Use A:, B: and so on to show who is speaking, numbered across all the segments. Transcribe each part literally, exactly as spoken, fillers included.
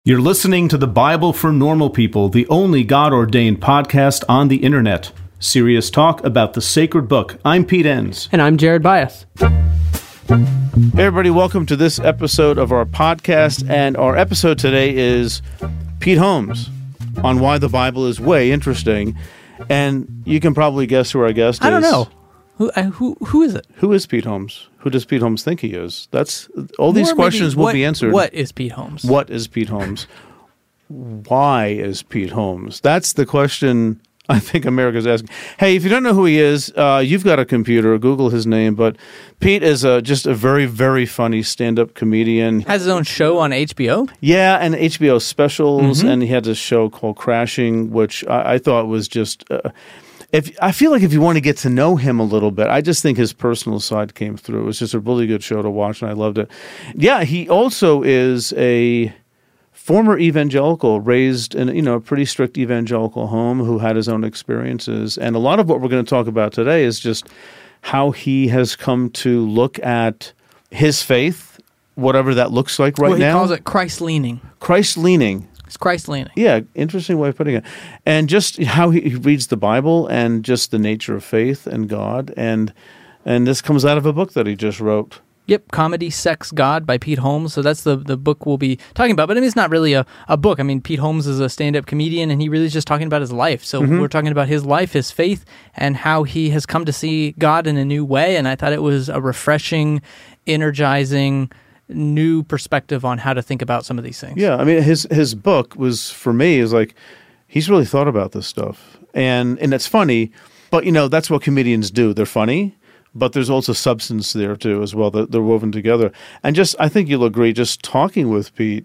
A: You're listening to the Bible for Normal People, the only God-ordained podcast on the internet. Serious talk about the sacred book. I'm Pete Enns.
B: And I'm Jared Bias.
A: Hey everybody, welcome to this episode of our podcast. And our episode today is Pete Holmes on why the Bible is way interesting. And you can probably guess who our guest is.
B: I don't know. Who uh, who who is it?
A: Who is Pete Holmes? Who does Pete Holmes think he is? That's all these
B: Or
A: questions
B: maybe
A: will
B: what,
A: be answered.
B: What is Pete Holmes?
A: What is Pete Holmes? Why is Pete Holmes? That's the question I think America's asking. Hey, if you don't know who he is, uh, you've got a computer. Google his name. But Pete is a, just a very, very funny stand-up comedian.
B: Has his own show on H B O?
A: Yeah, and H B O specials.
B: Mm-hmm.
A: And he had this show called Crashing, which I, I thought was just... Uh, If I feel like if you want to get to know him a little bit, I just think his personal side came through. It was just a really good show to watch, and I loved it. Yeah, he also is a former evangelical, raised in you know a pretty strict evangelical home, who had his own experiences. And a lot of what we're going to talk about today is just how he has come to look at his faith, whatever that looks like right
B: well, he
A: now.
B: He calls it Christ-leaning.
A: Christ-leaning.
B: It's Christ-leaning.
A: Yeah, interesting way of putting it. And just how he reads the Bible and just the nature of faith and God. And and this comes out of a book that he just wrote.
B: Yep, Comedy, Sex, God by Pete Holmes. So that's the, the book we'll be talking about. But I mean, it's not really a, a book. I mean, Pete Holmes is a stand-up comedian, and he really is just talking about his life. So mm-hmm. we're talking about his life, his faith, and how he has come to see God in a new way. And I thought it was a refreshing, energizing new perspective on how to think about some of these things.
A: Yeah, I mean, his his book was, for me, is like, he's really thought about this stuff. And and it's funny, but, you know, that's what comedians do. They're funny, but there's also substance there, too, as well. They're, they're woven together. And just, I think you'll agree, just talking with Pete,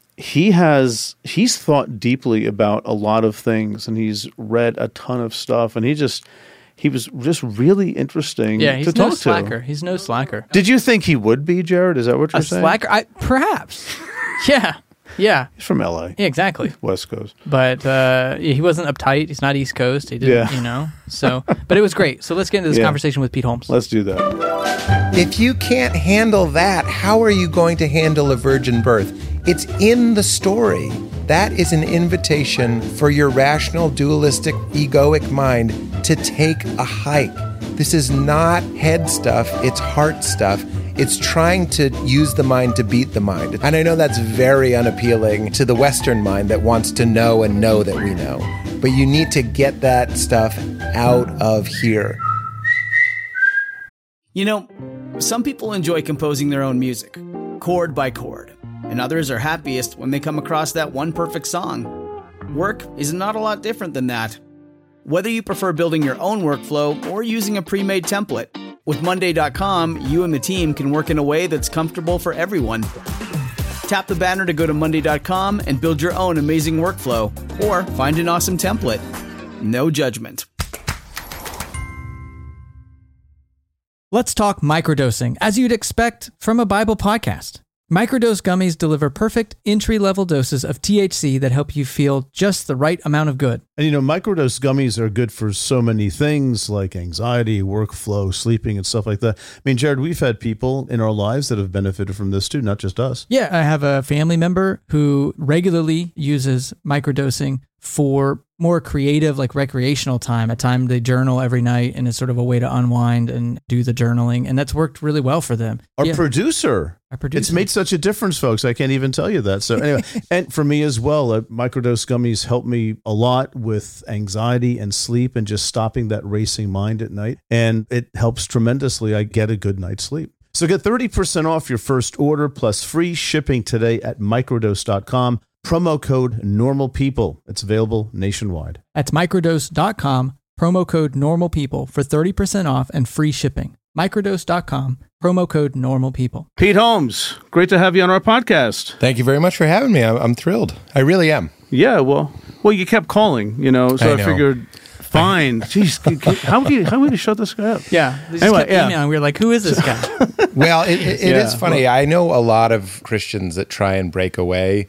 A: he has, he's thought deeply about a lot of things, and he's read a ton of stuff, and he just... He was just really interesting
B: yeah, he's
A: to talk
B: no slacker.
A: to.
B: He's no slacker.
A: Did you think he would be, Jared? Is that what you're
B: a
A: saying?
B: Slacker? I, perhaps. yeah. Yeah.
A: He's from L A.
B: Yeah, exactly.
A: West Coast.
B: But uh, he wasn't uptight. He's not East Coast. He didn't,
A: yeah.
B: you know. So, but it was great. So let's get into this
A: yeah.
B: conversation with Pete Holmes.
A: Let's do that.
C: If you can't handle that, how are you going to handle a virgin birth? It's in the story. That is an invitation for your rational, dualistic, egoic mind to take a hike. This is not head stuff, it's heart stuff. It's trying to use the mind to beat the mind. And I know that's very unappealing to the Western mind that wants to know and know that we know. But you need to get that stuff out of here.
D: You know, some people enjoy composing their own music, chord by chord. And others are happiest when they come across that one perfect song. Work is not a lot different than that. Whether you prefer building your own workflow or using a pre-made template, with Monday dot com, you and the team can work in a way that's comfortable for everyone. Tap the banner to go to Monday dot com and build your own amazing workflow, or find an awesome template. No judgment.
B: Let's talk microdosing, as you'd expect from a Bible podcast. Microdose gummies deliver perfect entry-level doses of T H C that help you feel just the right amount of good.
E: And, you know, microdose gummies are good for so many things like anxiety, workflow, sleeping, and stuff like that. I mean, Jared, we've had people in our lives that have benefited from this too, not just us.
B: Yeah, I have a family member who regularly uses microdosing for more creative, like recreational time. At time they journal every night, and it's sort of a way to unwind and do the journaling, and that's worked really well for them.
E: Our
B: yeah.
E: producer,
B: Our producer,
E: it's made such a difference, folks. I can't even tell you that. So anyway, and for me as well, uh, microdose gummies help me a lot with anxiety and sleep, and just stopping that racing mind at night. And it helps tremendously. I get a good night's sleep. So get thirty percent off your first order plus free shipping today at microdose dot com. Promo code NORMALPEOPLE. It's available nationwide.
B: That's microdose dot com, promo code NORMALPEOPLE for thirty percent off and free shipping. microdose dot com, promo code NORMALPEOPLE.
A: Pete Holmes, great to have you on our podcast.
C: Thank you very much for having me. I'm, I'm thrilled. I really am.
A: Yeah, well, well, you kept calling, you know, so I,
C: I know.
A: figured, fine. Jeez, how would you, how would you shut this guy up?
B: Yeah, they just
A: Anyway,
B: kept
A: yeah.
B: emailing. We were like, who is this guy?
C: Well, it, it, it
A: Yeah.
C: is funny. I know a lot of Christians that try and break away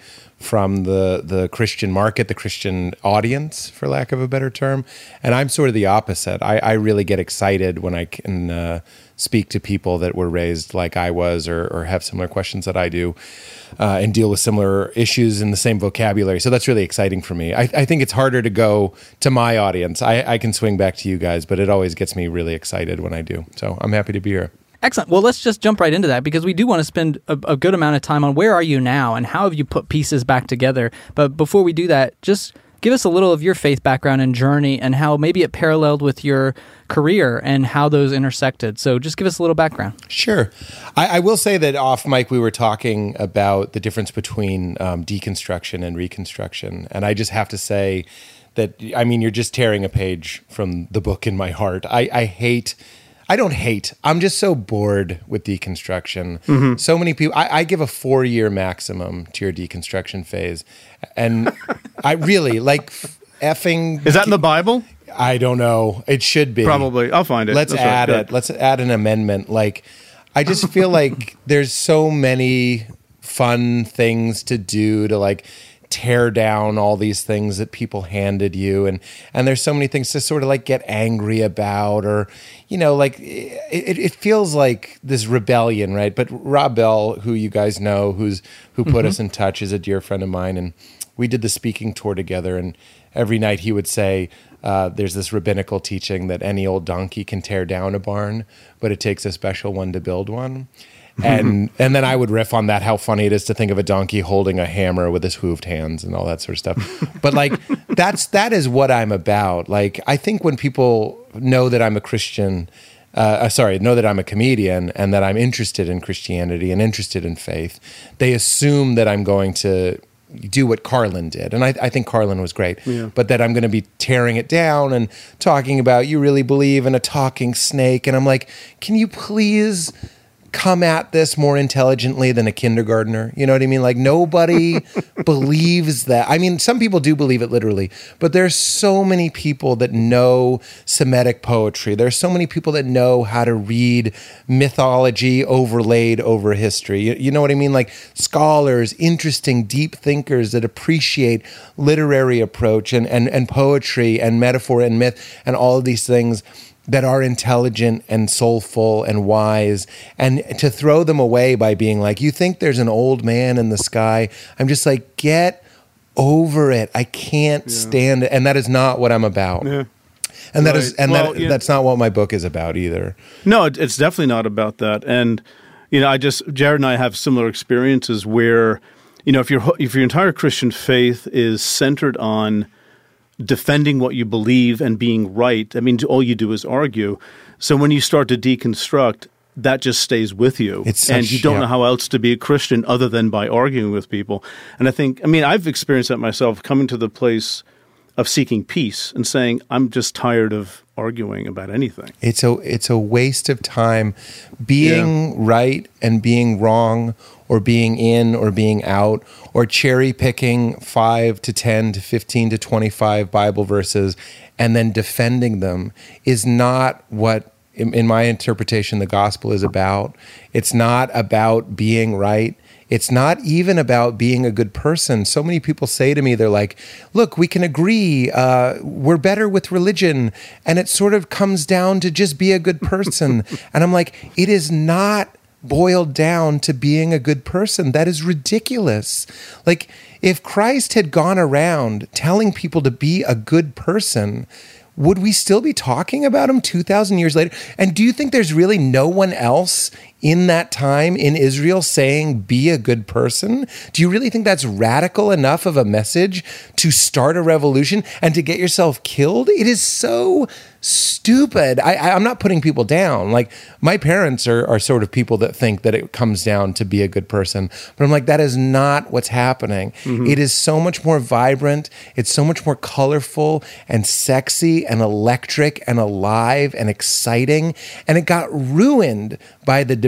C: from the the Christian market, the Christian audience, for lack of a better term. And I'm sort of the opposite. I, I really get excited when I can uh, speak to people that were raised like I was, or, or have similar questions that I do, uh, and deal with similar issues in the same vocabulary. So that's really exciting for me. I, I think it's harder to go to my audience. I, I can swing back to you guys, but it always gets me really excited when I do. So I'm happy to be here.
B: Excellent. Well, let's just jump right into that, because we do want to spend a, a good amount of time on where are you now and how have you put pieces back together. But before we do that, just give us a little of your faith background and journey and how maybe it paralleled with your career and how those intersected. So just give us a little background.
C: Sure. I, I will say that off mic, we were talking about the difference between um, deconstruction and reconstruction. And I just have to say that, I mean, you're just tearing a page from the book in my heart. I, I hate... I don't hate. I'm just so bored with deconstruction. Mm-hmm. So many people, I, I give a four year maximum to your deconstruction phase. And I really like effing.
A: Is that in the Bible?
C: I don't know. It should be.
A: Probably. I'll find it.
C: Let's
A: That's
C: add
A: right.
C: it. Let's add an amendment. Like, I just feel like there's so many fun things to do to like tear down all these things that people handed you, and and there's so many things to sort of like get angry about, or you know, like it, it feels like this rebellion, right? But Rob Bell, who you guys know, who's who put mm-hmm. us in touch, is a dear friend of mine, and we did the speaking tour together, and every night he would say, uh, there's this rabbinical teaching that any old donkey can tear down a barn, but it takes a special one to build one. And and then I would riff on that, how funny it is to think of a donkey holding a hammer with his hooved hands and all that sort of stuff. But like, that's that is what I'm about. Like, I think when people know that I'm a Christian, uh, sorry, know that I'm a comedian and that I'm interested in Christianity and interested in faith, they assume that I'm going to do what Carlin did. And I, I think Carlin was great, yeah. But that I'm going to be tearing it down and talking about, you really believe in a talking snake. And I'm like, can you please come at this more intelligently than a kindergartner? You know what I mean? Like, nobody believes that. I mean, some people do believe it literally, but there's so many people that know Semitic poetry. There's so many people that know how to read mythology overlaid over history. You, you know what I mean? Like, scholars, interesting, deep thinkers that appreciate literary approach and, and, and poetry and metaphor and myth and all of these things that are intelligent and soulful and wise, and to throw them away by being like, you think there's an old man in the sky? I'm just like, get over it. I can't yeah. stand it. And that is not what I'm about. Yeah. And that right. is, and well, that, yeah. that's not what my book is about either.
A: No, it, it's definitely not about that. And, you know, I just, Jared and I have similar experiences where, you know, if your if your entire Christian faith is centered on defending what you believe and being right, I mean, all you do is argue. So when you start to deconstruct, that just stays with you. It's such, and you don't yeah. know how else to be a Christian other than by arguing with people. And I think, I mean, I've experienced that myself, coming to the place of seeking peace and saying, I'm just tired of arguing about anything.
C: It's a it's a waste of time. Being yeah. right and being wrong, or being in or being out, or cherry picking five to ten to fifteen to twenty-five Bible verses and then defending them is not what, in, in my interpretation, the gospel is about. It's not about being right. It's not even about being a good person. So many people say to me, they're like, look, we can agree. Uh, we're better with religion. And it sort of comes down to just be a good person. And I'm like, it is not boiled down to being a good person. That is ridiculous. Like, if Christ had gone around telling people to be a good person, would we still be talking about him two thousand years later? And do you think there's really no one else in that time in Israel saying, be a good person? Do you really think that's radical enough of a message to start a revolution and to get yourself killed? It is so stupid. I, I, I'm not putting people down. Like, my parents are, are sort of people that think that it comes down to be a good person. But I'm like, that is not what's happening. Mm-hmm. It is so much more vibrant. It's so much more colorful and sexy and electric and alive and exciting. And it got ruined by the debate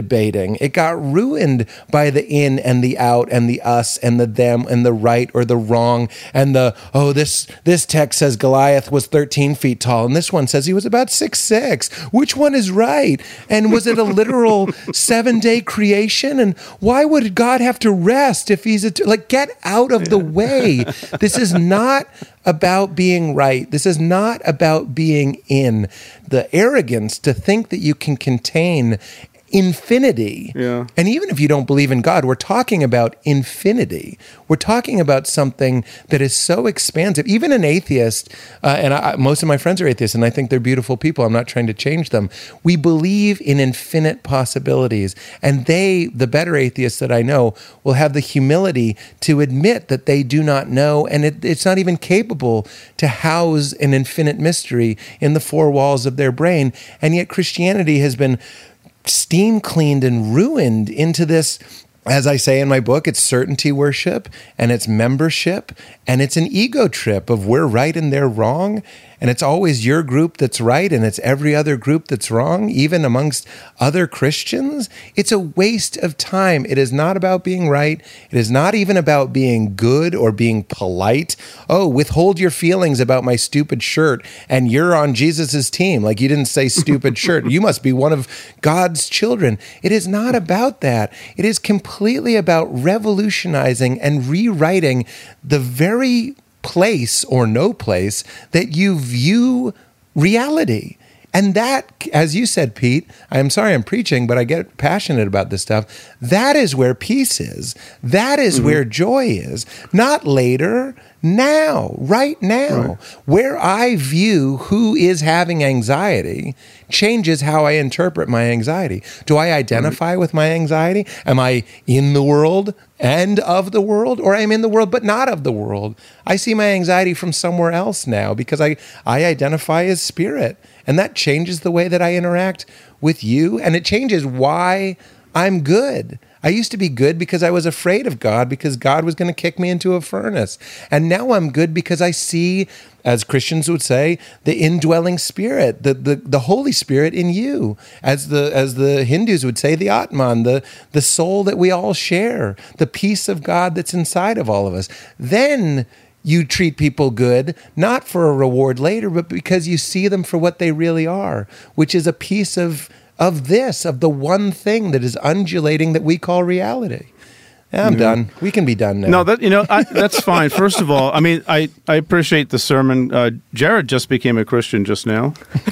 C: debating. It got ruined by the in and the out and the us and the them and the right or the wrong and the, oh, this this text says Goliath was thirteen feet tall and this one says he was about six six. Which one is right? And was it a literal seven-day creation? And why would God have to rest if he's a t- like get out of the way? This is not about being right. This is not about being in. The arrogance to think that you can contain infinity.
A: Yeah.
C: And even if you don't believe in God, we're talking about infinity. We're talking about something that is so expansive. Even an atheist, uh, and I, most of my friends are atheists, and I think they're beautiful people. I'm not trying to change them. We believe in infinite possibilities. And they, the better atheists that I know, will have the humility to admit that they do not know, and it, it's not even capable to house an infinite mystery in the four walls of their brain. And yet Christianity has been steam cleaned and ruined into this, as I say in my book, it's certainty worship and it's membership and it's an ego trip of we're right and they're wrong. And it's always your group that's right and it's every other group that's wrong, even amongst other Christians. It's a waste of time. It is not about being right. It is not even about being good or being polite. Oh, withhold your feelings about my stupid shirt and you're on Jesus's team. Like you didn't say stupid shirt. You must be one of God's children. It is not about that. It is completely about revolutionizing and rewriting the very place or no place that you view reality. And that, as you said, Pete, I'm sorry I'm preaching, but I get passionate about this stuff. That is where peace is. That is mm-hmm. where joy is. Not later, now, right now. Right. Where I view who is having anxiety changes how I interpret my anxiety. Do I identify mm-hmm. with my anxiety? Am I in the world and of the world, or I'm in the world but not of the world? I see my anxiety from somewhere else now because I, I identify as spirit. And that changes the way that I interact with you, and it changes why I'm good. I used to be good because I was afraid of God, because God was going to kick me into a furnace. And now I'm good because I see, as Christians would say, the indwelling spirit, the, the, the Holy Spirit in you. As the as the Hindus would say, the Atman, the, the soul that we all share, the peace of God that's inside of all of us. Then you treat people good, not for a reward later, but because you see them for what they really are, which is a piece of of this, of the one thing that is undulating that we call reality. I'm mm-hmm. done. We can be done now.
A: No, that you know I, that's fine. First of all, I mean, I, I appreciate the sermon. Uh, Jared just became a Christian just now.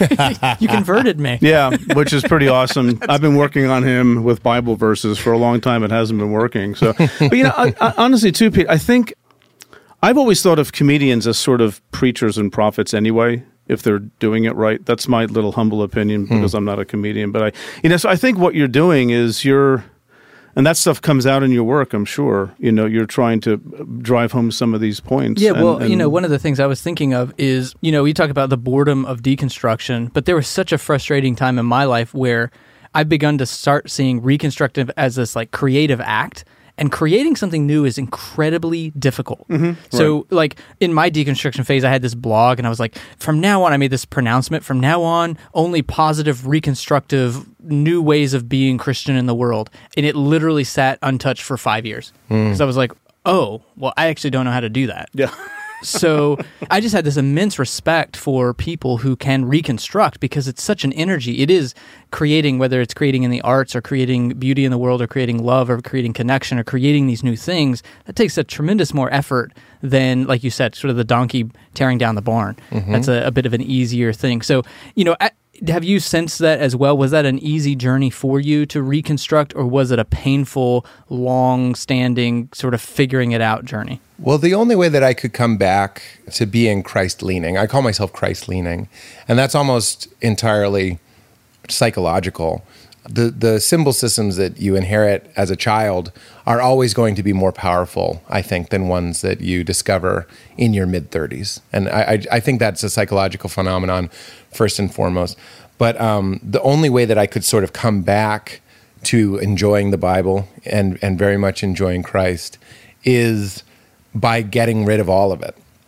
B: You converted me.
A: Yeah, which is pretty awesome. I've been working on him with Bible verses for a long time. It hasn't been working. So, but you know, I, I, honestly, too, Pete, I think I've always thought of comedians as sort of preachers and prophets anyway, if they're doing it right. That's my little humble opinion because hmm. I'm not a comedian. But I, you know, so I think what you're doing is you're, and that stuff comes out in your work, I'm sure. You know, you're trying to drive home some of these points.
B: Yeah,
A: and,
B: well,
A: and,
B: you know, one of the things I was thinking of is, you know, we talk about the boredom of deconstruction, but there was such a frustrating time in my life where I've begun to start seeing reconstructive as this like creative act. And creating something new is incredibly difficult. Mm-hmm, so, right. like, in my deconstruction phase, I had this blog, and I was like, from now on, I made this pronouncement, from now on, only positive, reconstructive, new ways of being Christian in the world. And it literally sat untouched for five years. Because mm. I was like, oh, well, I actually don't know how to do that.
A: Yeah.
B: So I just had this immense respect for people who can reconstruct because it's such an energy. It is creating, whether it's creating in the arts or creating beauty in the world or creating love or creating connection or creating these new things, that takes a tremendous more effort than, like you said, sort of the donkey tearing down the barn. Mm-hmm. That's a, a bit of an easier thing. So, you know, I, have you sensed that as well? Was that an easy journey for you to reconstruct, or was it a painful, long-standing, sort of figuring it out journey?
C: Well, the only way that I could come back to being Christ-leaning, I call myself Christ-leaning, and that's almost entirely psychological. The the symbol systems that you inherit as a child are always going to be more powerful, I think, than ones that you discover in your mid-thirties. And I, I, I think that's a psychological phenomenon, first and foremost. But um, the only way that I could sort of come back to enjoying the Bible and, and very much enjoying Christ is by getting rid of all of it.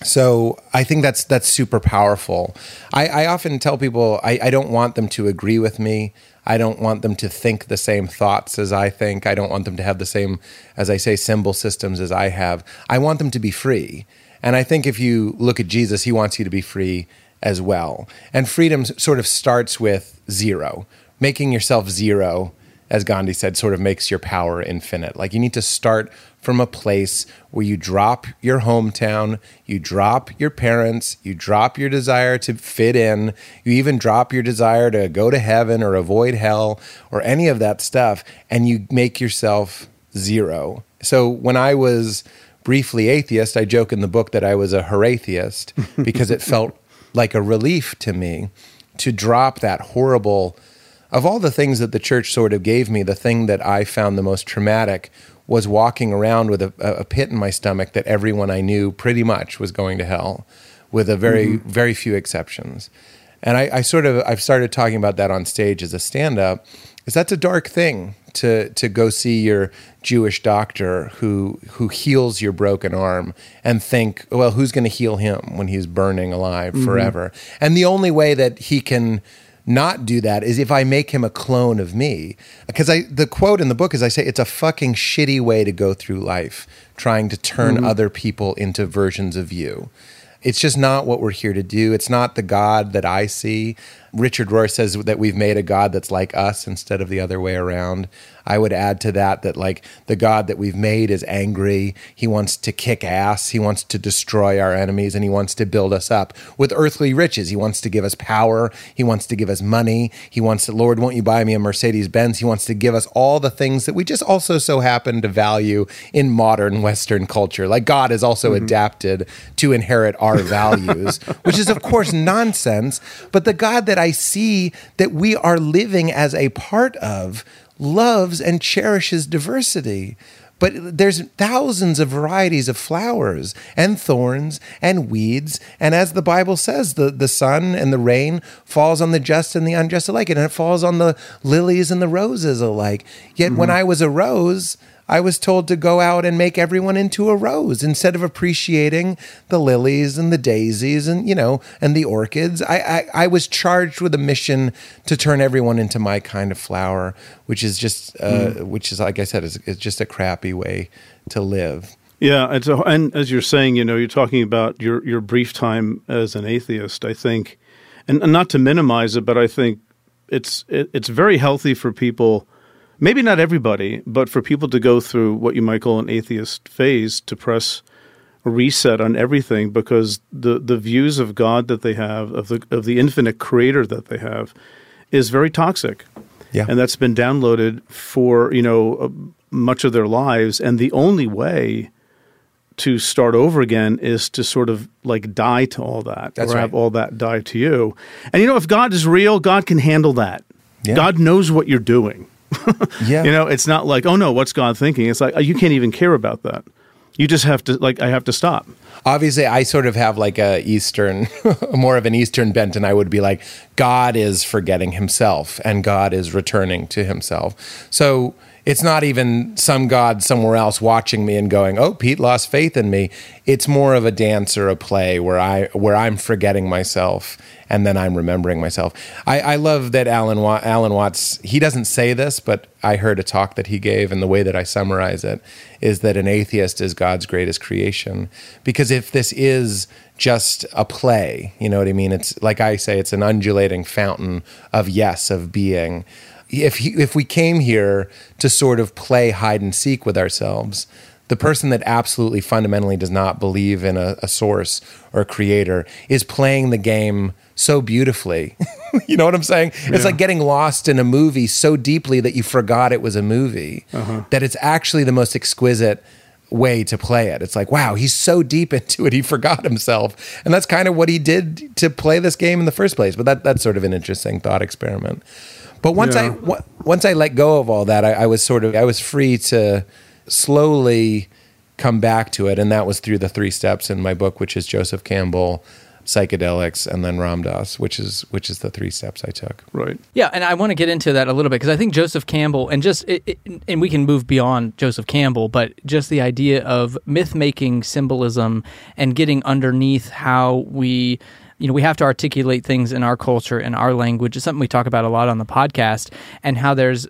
C: So I think that's that's super powerful. I, I often tell people I, I don't want them to agree with me. I don't want them to think the same thoughts as I think. I don't want them to have the same, as I say, symbol systems as I have. I want them to be free. And I think if you look at Jesus, he wants you to be free as well. And freedom sort of starts with zero. Making yourself zero, as Gandhi said, sort of makes your power infinite. Like you need to start from a place where you drop your hometown, you drop your parents, you drop your desire to fit in, you even drop your desire to go to heaven or avoid hell or any of that stuff, and you make yourself zero. So when I was briefly atheist, I joke in the book that I was a heratheist because it felt like a relief to me to drop that horrible, of all the things that the church sort of gave me, the thing that I found the most traumatic was walking around with a, a pit in my stomach that everyone I knew pretty much was going to hell, with a very, mm-hmm. very few exceptions. And I, I sort of, I've started talking about that on stage as a stand-up, is that's a dark thing to to go see your Jewish doctor who who heals your broken arm and think, well, who's going to heal him when he's burning alive mm-hmm. forever? And the only way that he can not do that is if I make him a clone of me. Because I the quote in the book is I say it's a fucking shitty way to go through life, trying to turn mm-hmm. other people into versions of you. It's just not what we're here to do. It's not the God that I see. Richard Rohr says that we've made a God that's like us instead of the other way around. I would add to that that like the God that we've made is angry. He wants to kick ass. He wants to destroy our enemies, and he wants to build us up with earthly riches. He wants to give us power. He wants to give us money. He wants to, Lord, won't you buy me a Mercedes Benz? He wants to give us all the things that we just also so happen to value in modern Western culture. Like God is also mm-hmm. adapted to inherit our values, which is of course nonsense. But the God that I see that we are living as a part of loves and cherishes diversity. But there's thousands of varieties of flowers and thorns and weeds. And as the Bible says, the, the sun and the rain falls on the just and the unjust alike. And it falls on the lilies and the roses alike. Yet mm-hmm. when I was a rose, I was told to go out and make everyone into a rose instead of appreciating the lilies and the daisies and, you know, and the orchids. I, I, I was charged with a mission to turn everyone into my kind of flower, which is just, uh, mm. which is, like I said, is, is just a crappy way to live.
A: Yeah, it's a, and as you're saying, you know, you're talking about your, your brief time as an atheist, I think, and, and not to minimize it, but I think it's it, it's very healthy for people. Maybe not everybody, but for people to go through what you might call an atheist phase, to press a reset on everything, because the, the views of God that they have, of the of the infinite creator that they have, is very toxic. Yeah. And that's been downloaded for, you know, uh, much of their lives. And the only way to start over again is to sort of like die to all that,
C: that's
A: or
C: right.
A: have all that die to you. And, you know, if God is real, God can handle that.
C: Yeah.
A: God knows what you're doing.
C: Yeah.
A: You know, it's not like, oh no, what's God thinking? It's like, you can't even care about that. You just have to, like, I have to stop.
C: Obviously, I sort of have like a Eastern, more of an Eastern bent, and I would be like, God is forgetting himself and God is returning to himself. So it's not even some God somewhere else watching me and going, oh, Pete lost faith in me. It's more of a dance or a play where, I, where I'm forgetting myself and then I'm remembering myself. I, I love that Alan, Wa- Alan Watts, he doesn't say this, but I heard a talk that he gave, and the way that I summarize it is that an atheist is God's greatest creation. Because if this is just a play, you know what I mean? It's like I say, it's an undulating fountain of yes, of being. If he, if we came here to sort of play hide and seek with ourselves, the person that absolutely fundamentally does not believe in a, a source or a creator is playing the game so beautifully. You know what I'm saying? Yeah. It's like getting lost in a movie so deeply that you forgot it was a movie, uh-huh. that it's actually the most exquisite way to play it. It's like, wow, he's so deep into it, he forgot himself. And that's kind of what he did to play this game in the first place. But that that's sort of an interesting thought experiment. But once yeah. I w- once I let go of all that, I, I was sort of I was free to slowly come back to it, and that was through the three steps in my book, which is Joseph Campbell, psychedelics, and then Ram Dass, which is which is the three steps I took.
A: Right.
B: Yeah, and I want to get into that a little bit because I think Joseph Campbell, and just it, it, and we can move beyond Joseph Campbell, but just the idea of myth-making symbolism and getting underneath how we, you know, we have to articulate things in our culture and our language. It's something we talk about a lot on the podcast, and how there's,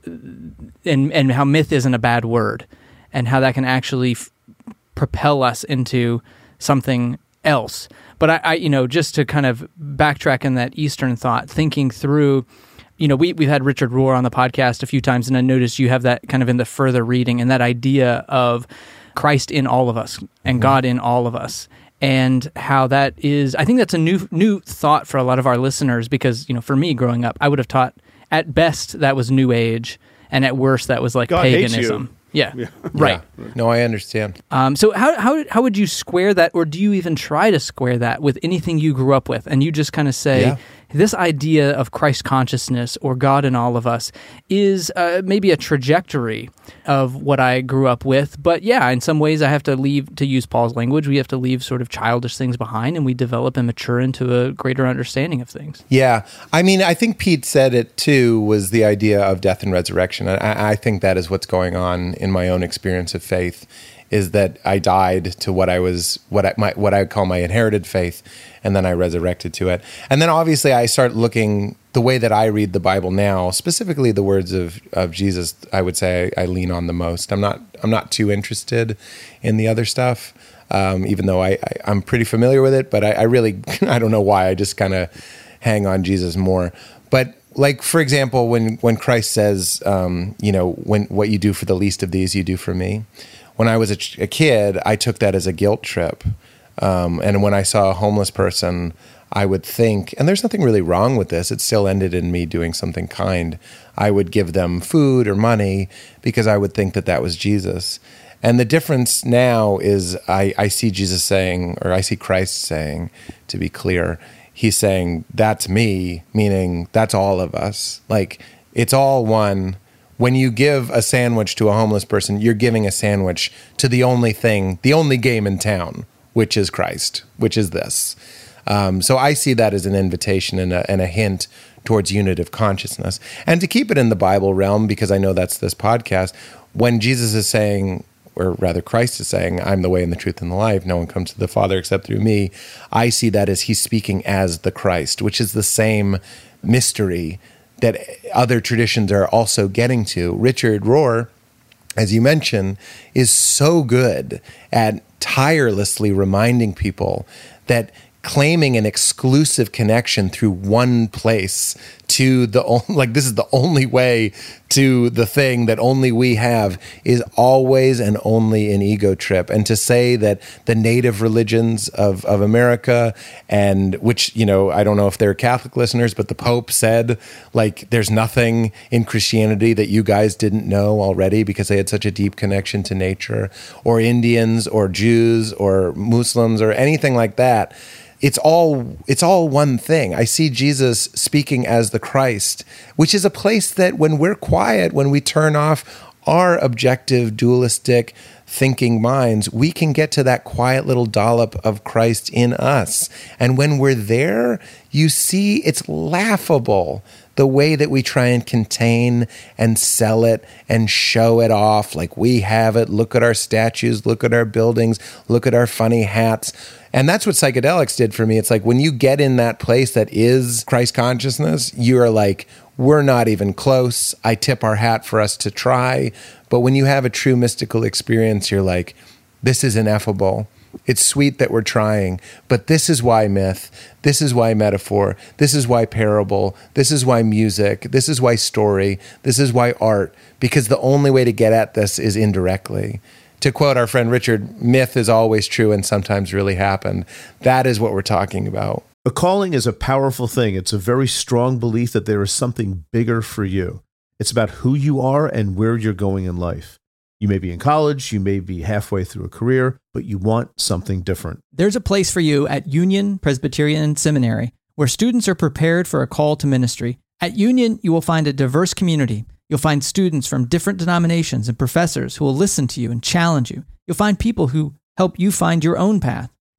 B: and and how myth isn't a bad word, and how that can actually f- propel us into something else. But I, I, you know, just to kind of backtrack in that Eastern thought, thinking through, you know, we, we've had Richard Rohr on the podcast a few times, and I noticed you have that kind of in the further reading, and that idea of Christ in all of us and mm-hmm. God in all of us, and how that is, I think that's a new new thought for a lot of our listeners, because, you know, for me growing up, I would have taught, at best, that was New Age, and at worst, that was like
A: God
B: paganism.
A: Hates you.
B: Yeah,
A: yeah.
B: right.
C: Yeah. No, I understand.
B: Um, so how how how would you square that, or do you even try to square that with anything you grew up with? And you just kind of say,
C: Yeah.
B: this idea of Christ consciousness or God in all of us is uh, maybe a trajectory of what I grew up with. But yeah, in some ways I have to leave, to use Paul's language, we have to leave sort of childish things behind, and we develop and mature into a greater understanding of things.
C: Yeah. I mean, I think Pete said it too, was the idea of death and resurrection. I, I think that is what's going on in my own experience of faith, is that I died to what I was, what I, my, what I would call my inherited faith, and then I resurrected to it. And then obviously I start looking, the way that I read the Bible now, specifically the words of, of Jesus, I would say I, I lean on the most. I'm not I'm not too interested in the other stuff, um, even though I, I, I'm pretty familiar with it, but I, I really, I don't know why, I just kind of hang on Jesus more. But like, for example, when, when Christ says, um, you know, when what you do for the least of these, you do for me. When I was a, ch- a kid, I took that as a guilt trip. Um, and when I saw a homeless person, I would think, and there's nothing really wrong with this, it still ended in me doing something kind. I would give them food or money because I would think that that was Jesus. And the difference now is I, I see Jesus saying, or I see Christ saying, to be clear, he's saying, that's me, meaning that's all of us. Like, it's all one. When you give a sandwich to a homeless person, you're giving a sandwich to the only thing, the only game in town, which is Christ, which is this. Um, so I see that as an invitation and a, and a hint towards unitive consciousness. And to keep it in the Bible realm, because I know that's this podcast, when Jesus is saying, or rather Christ is saying, I'm the way and the truth and the life, no one comes to the Father except through me, I see that as he's speaking as the Christ, which is the same mystery that other traditions are also getting to. Richard Rohr, as you mentioned, is so good at tirelessly reminding people that claiming an exclusive connection through one place to the, like, this is the only way to the thing that only we have, is always and only an ego trip. And to say that the native religions of, of America, and which, you know, I don't know if they're Catholic listeners, but the Pope said, like, there's nothing in Christianity that you guys didn't know already because they had such a deep connection to nature, or Indians or Jews or Muslims or anything like that. It's all it's all one thing. I see Jesus speaking as the Christ, which is a place that when we're quiet, when we turn off our objective, dualistic thinking minds, we can get to that quiet little dollop of Christ in us. And when we're there, you see it's laughable, the way that we try and contain and sell it and show it off like we have it. Look at our statues, look at our buildings, look at our funny hats. And that's what psychedelics did for me. It's like when you get in that place that is Christ consciousness, you are like, we're not even close. I tip our hat for us to try. But when you have a true mystical experience, you're like, this is ineffable. It's sweet that we're trying, but this is why myth, this is why metaphor, this is why parable, this is why music, this is why story, this is why art, because the only way to get at this is indirectly. To quote our friend Richard, myth is always true and sometimes really happened. That is what we're talking about.
E: A calling is a powerful thing. It's a very strong belief that there is something bigger for you. It's about who you are and where you're going in life. You may be in college, you may be halfway through a career, but you want something different.
F: There's a place for you at Union Presbyterian Seminary, where students are prepared for a call to ministry. At Union, you will find a diverse community. You'll find students from different denominations and professors who will listen to you and challenge you. You'll find people who help you find your own path.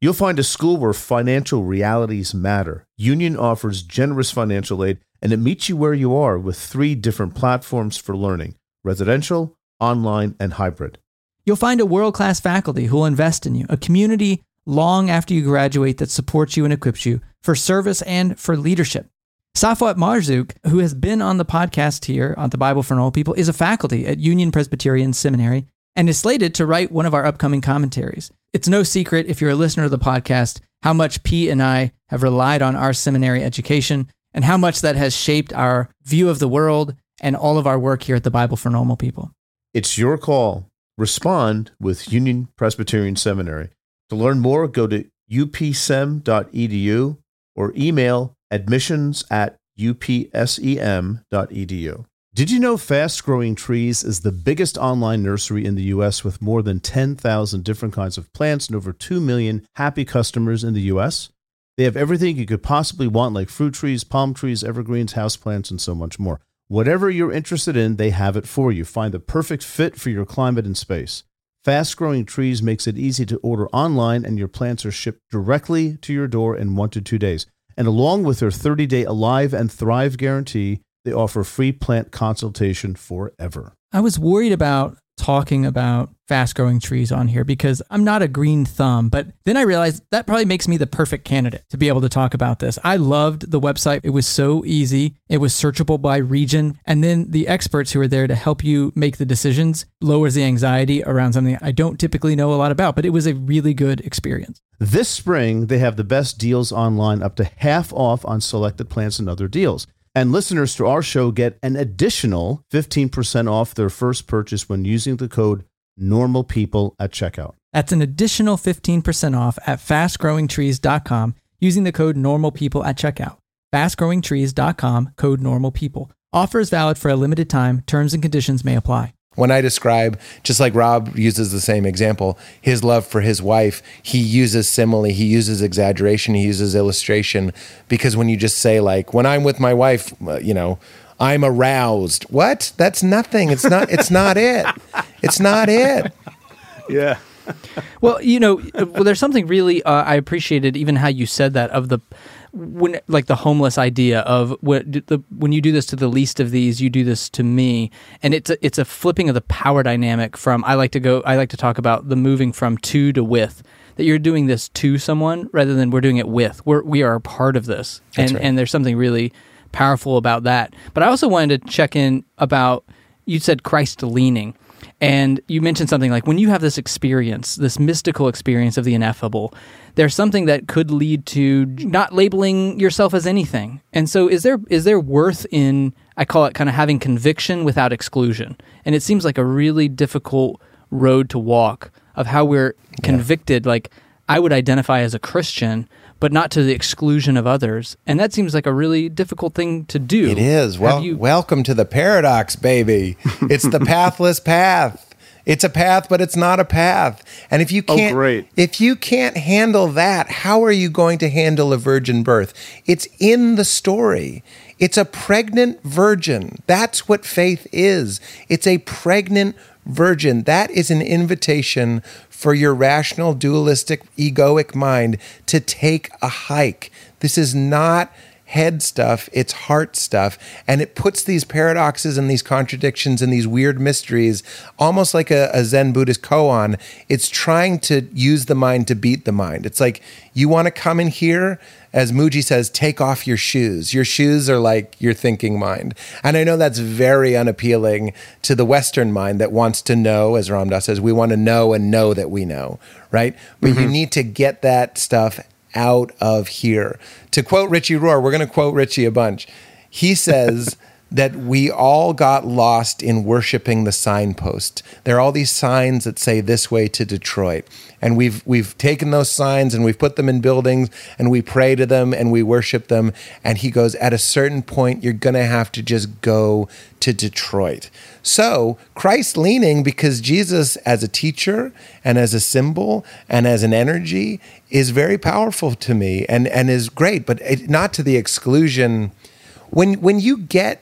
E: You'll find a school where financial realities matter. Union offers generous financial aid, and it meets you where you are with three different platforms for learning: residential, online, and hybrid.
F: You'll find a world-class faculty who will invest in you, a community long after you graduate that supports you and equips you for service and for leadership. Safwat Marzouk, who has been on the podcast here on the Bible for Normal People, is a faculty at Union Presbyterian Seminary and is slated to write one of our upcoming commentaries. It's no secret, if you're a listener to the podcast, how much Pete and I have relied on our seminary education and how much that has shaped our view of the world and all of our work here at the Bible for Normal People.
E: It's your call. Respond with Union Presbyterian Seminary. To learn more, go to u p sem dot e d u or email admissions at u p sem dot e d u. Did you know Fast Growing Trees is the biggest online nursery in the U S with more than ten thousand different kinds of plants and over two million happy customers in the U S? They have everything you could possibly want, like fruit trees, palm trees, evergreens, houseplants, and so much more. Whatever you're interested in, they have it for you. Find the perfect fit for your climate and space. Fast Growing Trees makes it easy to order online, and your plants are shipped directly to your door in one to two days. And along with their thirty-day Alive and Thrive guarantee, they offer free plant consultation forever.
F: I was worried about talking about Fast Growing Trees on here because I'm not a green thumb, but then I realized that probably makes me the perfect candidate to be able to talk about this. I loved the website. It was so easy. It was searchable by region. And then the experts who are there to help you make the decisions lowers the anxiety around something I don't typically know a lot about, but it was a really good experience.
E: This spring, they have the best deals online, up to half off on selected plants and other deals. And listeners to our show get an additional fifteen percent off their first purchase when using the code NORMALPEOPLE at checkout.
F: That's an additional fifteen percent off at fast growing trees dot com using the code NORMALPEOPLE at checkout. fast growing trees dot com, code NORMALPEOPLE. Offer is valid for a limited time. Terms and conditions may apply.
C: When I describe, just like Rob uses the same example, his love for his wife, he uses simile, he uses exaggeration, he uses illustration, because when you just say, like, when I'm with my wife, uh, you know, I'm aroused. What? That's nothing. It's not, it's not it. It's not it.
A: Yeah.
B: Well, you know, well, there's something really, uh, I appreciated even how you said that of the, when like the homeless idea of what the, when you do this to the least of these, you do this to me, and it's a, it's a flipping of the power dynamic from I like to go I like to talk about the moving from to to with, that you're doing this to someone rather than we're doing it with. We're we are a part of this,
C: That's
B: and
C: right.
B: and there's something really powerful about that. But I also wanted to check in about, you said Christ leaning. And you mentioned something like when you have this experience, this mystical experience of the ineffable, there's something that could lead to not labeling yourself as anything. And so is there is there worth in, I call it kind of having conviction without exclusion? And it seems like a really difficult road to walk of how we're convicted. Like, I would identify as a Christian, but not to the exclusion of others. And that seems like a really difficult thing to do.
C: It is. Well,
B: you-
C: welcome to the paradox, baby. It's the pathless path. It's a path, but it's not a path. And if you
A: Oh,
C: can't,
A: great.
C: if you can't handle that, how are you going to handle a virgin birth? It's in the story. It's a pregnant virgin. That's what faith is. It's a pregnant virgin. That is an invitation for your rational, dualistic, egoic mind to take a hike. This is not head stuff, it's heart stuff. And it puts these paradoxes and these contradictions and these weird mysteries almost like a, a Zen Buddhist koan. It's trying to use the mind to beat the mind. It's like, you want to come in here, as Muji says, take off your shoes. Your shoes are like your thinking mind. And I know that's very unappealing to the Western mind that wants to know, as Ram Dass says, we want to know and know that we know, right? But mm-hmm. you need to get that stuff out of here. To quote Richie Rohr, we're going to quote Richie a bunch. He says that we all got lost in worshiping the signpost. There are all these signs that say this way to Detroit. And we've we've taken those signs and we've put them in buildings and we pray to them and we worship them. And he goes, at a certain point, you're going to have to just go to Detroit. So Christ leaning, because Jesus as a teacher and as a symbol and as an energy is very powerful to me and, and is great, but it, not to the exclusion. When when you get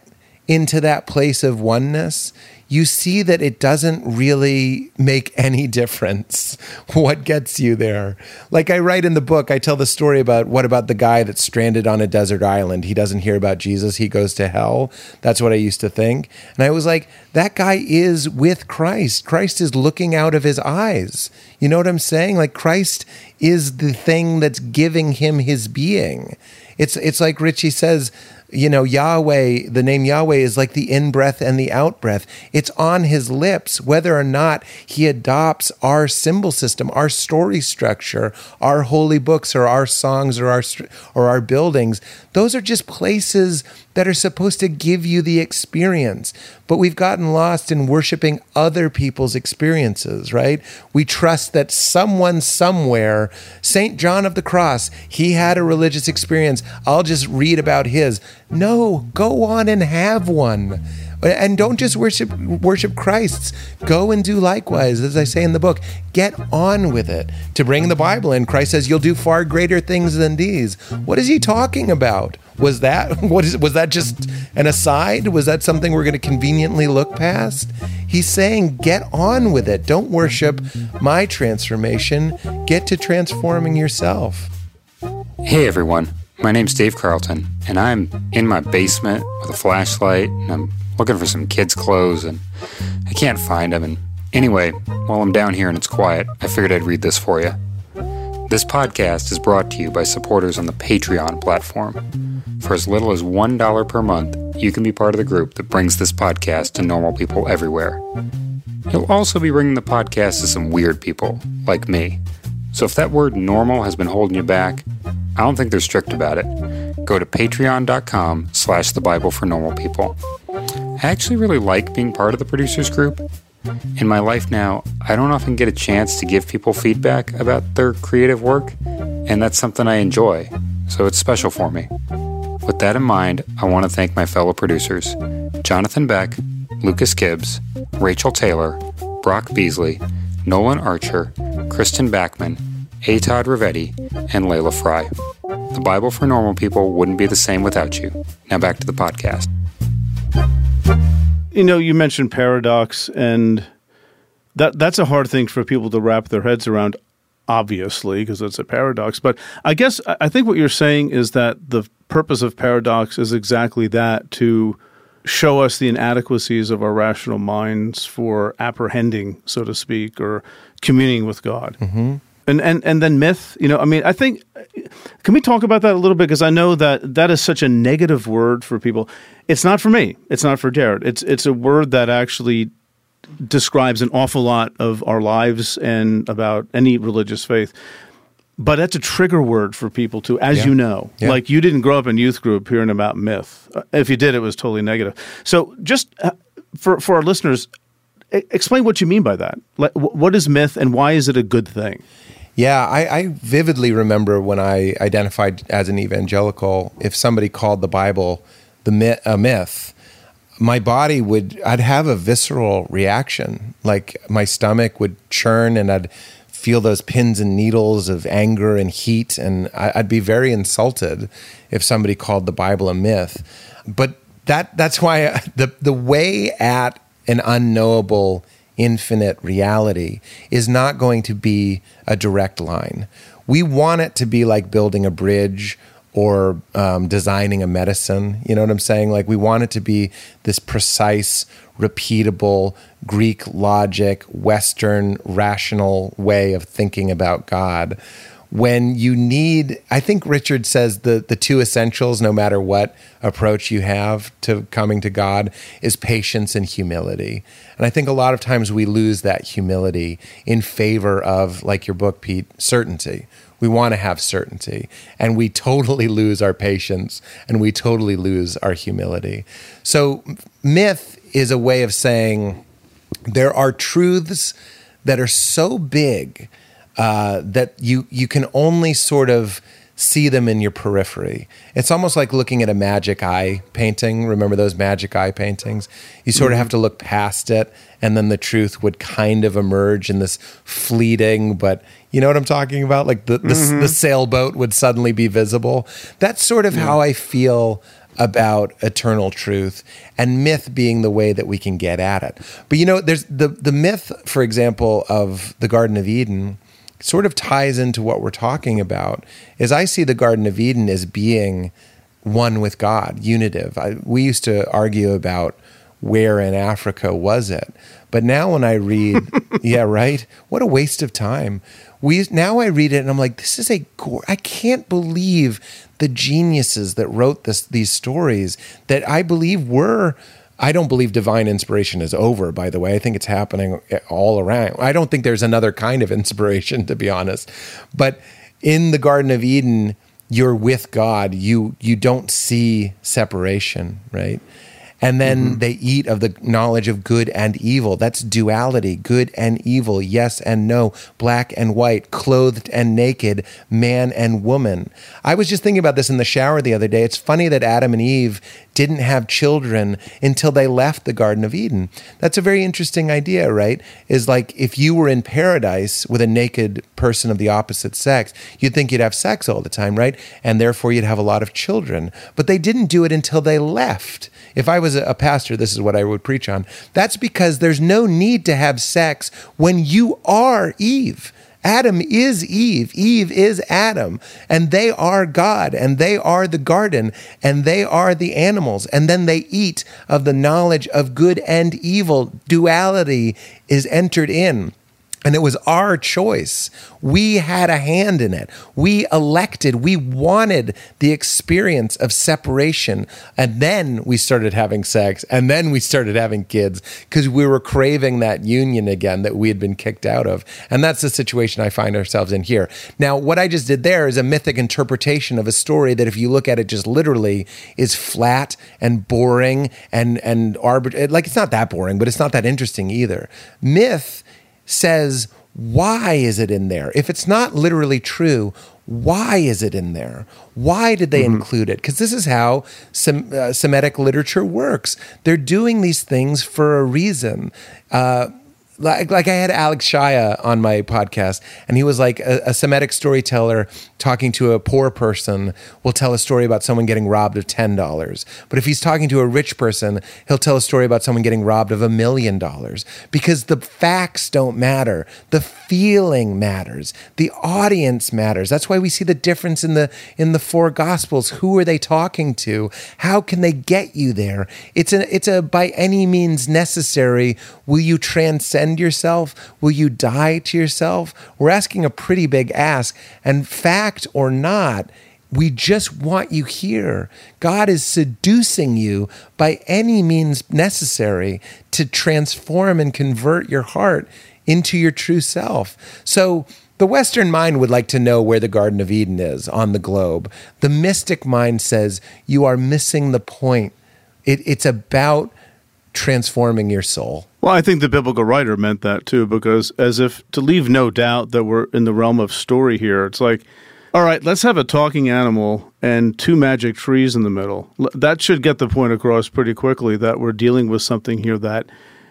C: into that place of oneness, you see that it doesn't really make any difference what gets you there. Like I write in the book, I tell the story about what about the guy that's stranded on a desert island? He doesn't hear about Jesus. He goes to hell. That's what I used to think. And I was like, that guy is with Christ. Christ is looking out of his eyes. You know what I'm saying? Like Christ is the thing that's giving him his being. It's, it's like Richie says, you know, Yahweh, the name Yahweh is like the in-breath and the out-breath. It's on his lips, whether or not he adopts our symbol system, our story structure, our holy books or our songs or our or our buildings. Those are just places that are supposed to give you the experience. But we've gotten lost in worshiping other people's experiences, right? We trust that someone somewhere, Saint John of the Cross, he had a religious experience. I'll just read about his. No, go on and have one. And don't just worship worship Christ's. Go and do likewise, as I say in the book. Get on with it. To bring the Bible in, Christ says, you'll do far greater things than these. What is he talking about? Was that what is was that just an aside? Was that something we're going to conveniently look past? He's saying, get on with it. Don't worship my transformation. Get to transforming yourself.
G: Hey everyone, my name's Dave Carlton, and I'm in my basement with a flashlight, and I'm looking for some kids' clothes, and I can't find them. And anyway, while I'm down here and it's quiet, I figured I'd read this for you. This podcast is brought to you by supporters on the Patreon platform. For as little as one dollar per month, you can be part of the group that brings this podcast to normal people everywhere. You'll also be bringing the podcast to some weird people, like me. So if that word normal has been holding you back, I don't think they're strict about it. Go to patreon.com slash the Bible for normal people. I actually really like being part of the producers group. In my life now, I don't often get a chance to give people feedback about their creative work, and that's something I enjoy, so it's special for me. With that in mind, I want to thank my fellow producers, Jonathan Beck, Lucas Gibbs, Rachel Taylor, Brock Beasley, Nolan Archer, Kristen Backman, A. Todd Rivetti, and Layla Fry. The Bible for Normal People wouldn't be the same without you. Now back to the podcast.
A: You know, you mentioned paradox, and that that's a hard thing for people to wrap their heads around, obviously, because it's a paradox. But I guess I think what you're saying is that the purpose of paradox is exactly that, to show us the inadequacies of our rational minds for apprehending, so to speak, or communing with God. Mm-hmm. And, and and then myth, you know, I mean, I think, can we talk about that a little bit? Because I know that that is such a negative word for people. It's not for me. It's not for Jared. It's it's a word that actually describes an awful lot of our lives and about any religious faith. But that's a trigger word for people too, as yeah. you know. Yeah. Like, you didn't grow up in youth group hearing about myth. If you did, it was totally negative. So just for for our listeners, explain what you mean by that. Like, what is myth, and why is it a good thing?
C: Yeah, I, I vividly remember when I identified as an evangelical, if somebody called the Bible the myth, a myth, my body would, I'd have a visceral reaction. Like, my stomach would churn, and I'd feel those pins and needles of anger and heat, and I'd be very insulted if somebody called the Bible a myth. But that that's why I, the the way at an unknowable infinite reality is not going to be a direct line. We want it to be like building a bridge or um, designing a medicine. You know what I'm saying? Like, we want it to be this precise, repeatable, Greek logic, Western rational way of thinking about God. When you need, I think Richard says the, the two essentials, no matter what approach you have to coming to God, is patience and humility. And I think a lot of times we lose that humility in favor of, like your book, Pete, certainty. We want to have certainty, and we totally lose our patience, and we totally lose our humility. So myth is a way of saying there are truths that are so big Uh, that you you can only sort of see them in your periphery. It's almost like looking at a magic eye painting. Remember those magic eye paintings? You sort of have to look past it, and then the truth would kind of emerge in this fleeting, but you know what I'm talking about? Like the the, mm-hmm. the sailboat would suddenly be visible. That's sort of yeah. how I feel about eternal truth, and myth being the way that we can get at it. But you know, there's the the myth, for example, of the Garden of Eden sort of ties into what we're talking about. Is I see the Garden of Eden as being one with God, unitive. I, we used to argue about where in Africa was it, but now when I read, yeah, right, what a waste of time. We now I read it and I'm like, this is a gore. I can't believe the geniuses that wrote this these stories that I believe were. I don't believe divine inspiration is over, by the way. I think it's happening all around. I don't think there's another kind of inspiration, to be honest. But in the Garden of Eden, you're with God. You you don't see separation, right? And then mm-hmm. they eat of the knowledge of good and evil. That's duality, good and evil, yes and no, black and white, clothed and naked, man and woman. I was just thinking about this in the shower the other day. It's funny that Adam and Eve didn't have children until they left the Garden of Eden. That's a very interesting idea, right? Is like if you were in paradise with a naked person of the opposite sex, you'd think you'd have sex all the time, right? And therefore you'd have a lot of children. But they didn't do it until they left. If I was a pastor, this is what I would preach on. That's because there's no need to have sex when you are Eve. Adam is Eve. Eve is Adam. And they are God. And they are the garden. And they are the animals. And then they eat of the knowledge of good and evil. Duality is entered in. And it was our choice. We had a hand in it. We elected, we wanted the experience of separation. And then we started having sex. And then we started having kids because we were craving that union again that we had been kicked out of. And that's the situation I find ourselves in here. Now, what I just did there is a mythic interpretation of a story that if you look at it just literally is flat and boring and, and arbitrary. Like, it's not that boring, but it's not that interesting either. Myth says, why is it in there? If it's not literally true, why is it in there? Why did they mm-hmm. include it? Because this is how Sem- uh, Semitic literature works. They're doing these things for a reason. Uh, like, like I had Alex Shaya on my podcast, and he was like a, a Semitic storyteller talking to a poor person will tell a story about someone getting robbed of ten dollars. But if he's talking to a rich person, he'll tell a story about someone getting robbed of a million dollars. Because the facts don't matter. The feeling matters. The audience matters. That's why we see the difference in the in the four Gospels. Who are they talking to? How can they get you there? It's a, it's a by any means necessary. Will you transcend yourself? Will you die to yourself? We're asking a pretty big ask. And fact or not, we just want you here. God is seducing you by any means necessary to transform and convert your heart into your true self. So the Western mind would like to know where the Garden of Eden is on the globe. The mystic mind says you are missing the point. It, it's about transforming your soul.
A: Well, I think the biblical writer meant that too, because as if to leave no doubt that we're in the realm of story here, it's like, all right, let's have a talking animal and two magic trees in the middle. That should get the point across pretty quickly that we're dealing with something here that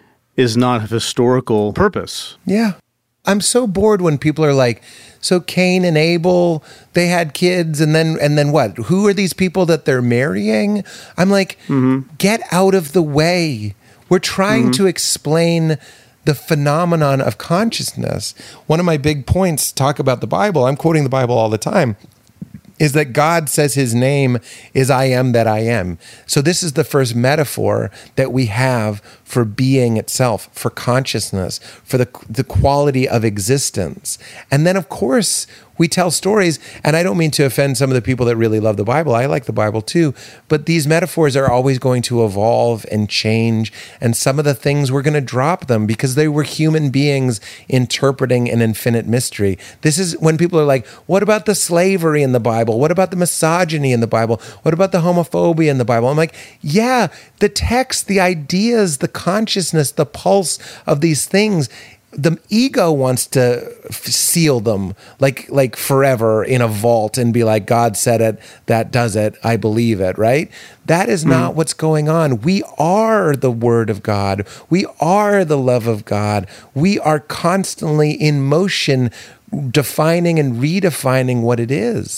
A: is not of historical purpose.
C: Yeah. I'm so bored when people are like, so Cain and Abel, they had kids, and then and then what? Who are these people that they're marrying? I'm like, mm-hmm. get out of the way. We're trying mm-hmm. to explain the phenomenon of consciousness. One of my big points, talk about the Bible, I'm quoting the Bible all the time, is that God says his name is I am that I am. So this is the first metaphor that we have for being itself, for consciousness, for the, the quality of existence. And then, of course, we tell stories, and I don't mean to offend some of the people that really love the Bible. I like the Bible too, but these metaphors are always going to evolve and change, and some of the things we're going to drop them because they were human beings interpreting an infinite mystery. This is when people are like, what about the slavery in the Bible? What about the misogyny in the Bible? What about the homophobia in the Bible? I'm like, yeah, the text, the ideas, the consciousness, the pulse of these things, the ego wants to f- seal them like like forever in a vault and be like, God said it, that does it, I believe it, right? That is not mm. what's going on. We are the Word of God. We are the love of God. We are constantly in motion, defining and redefining what it is.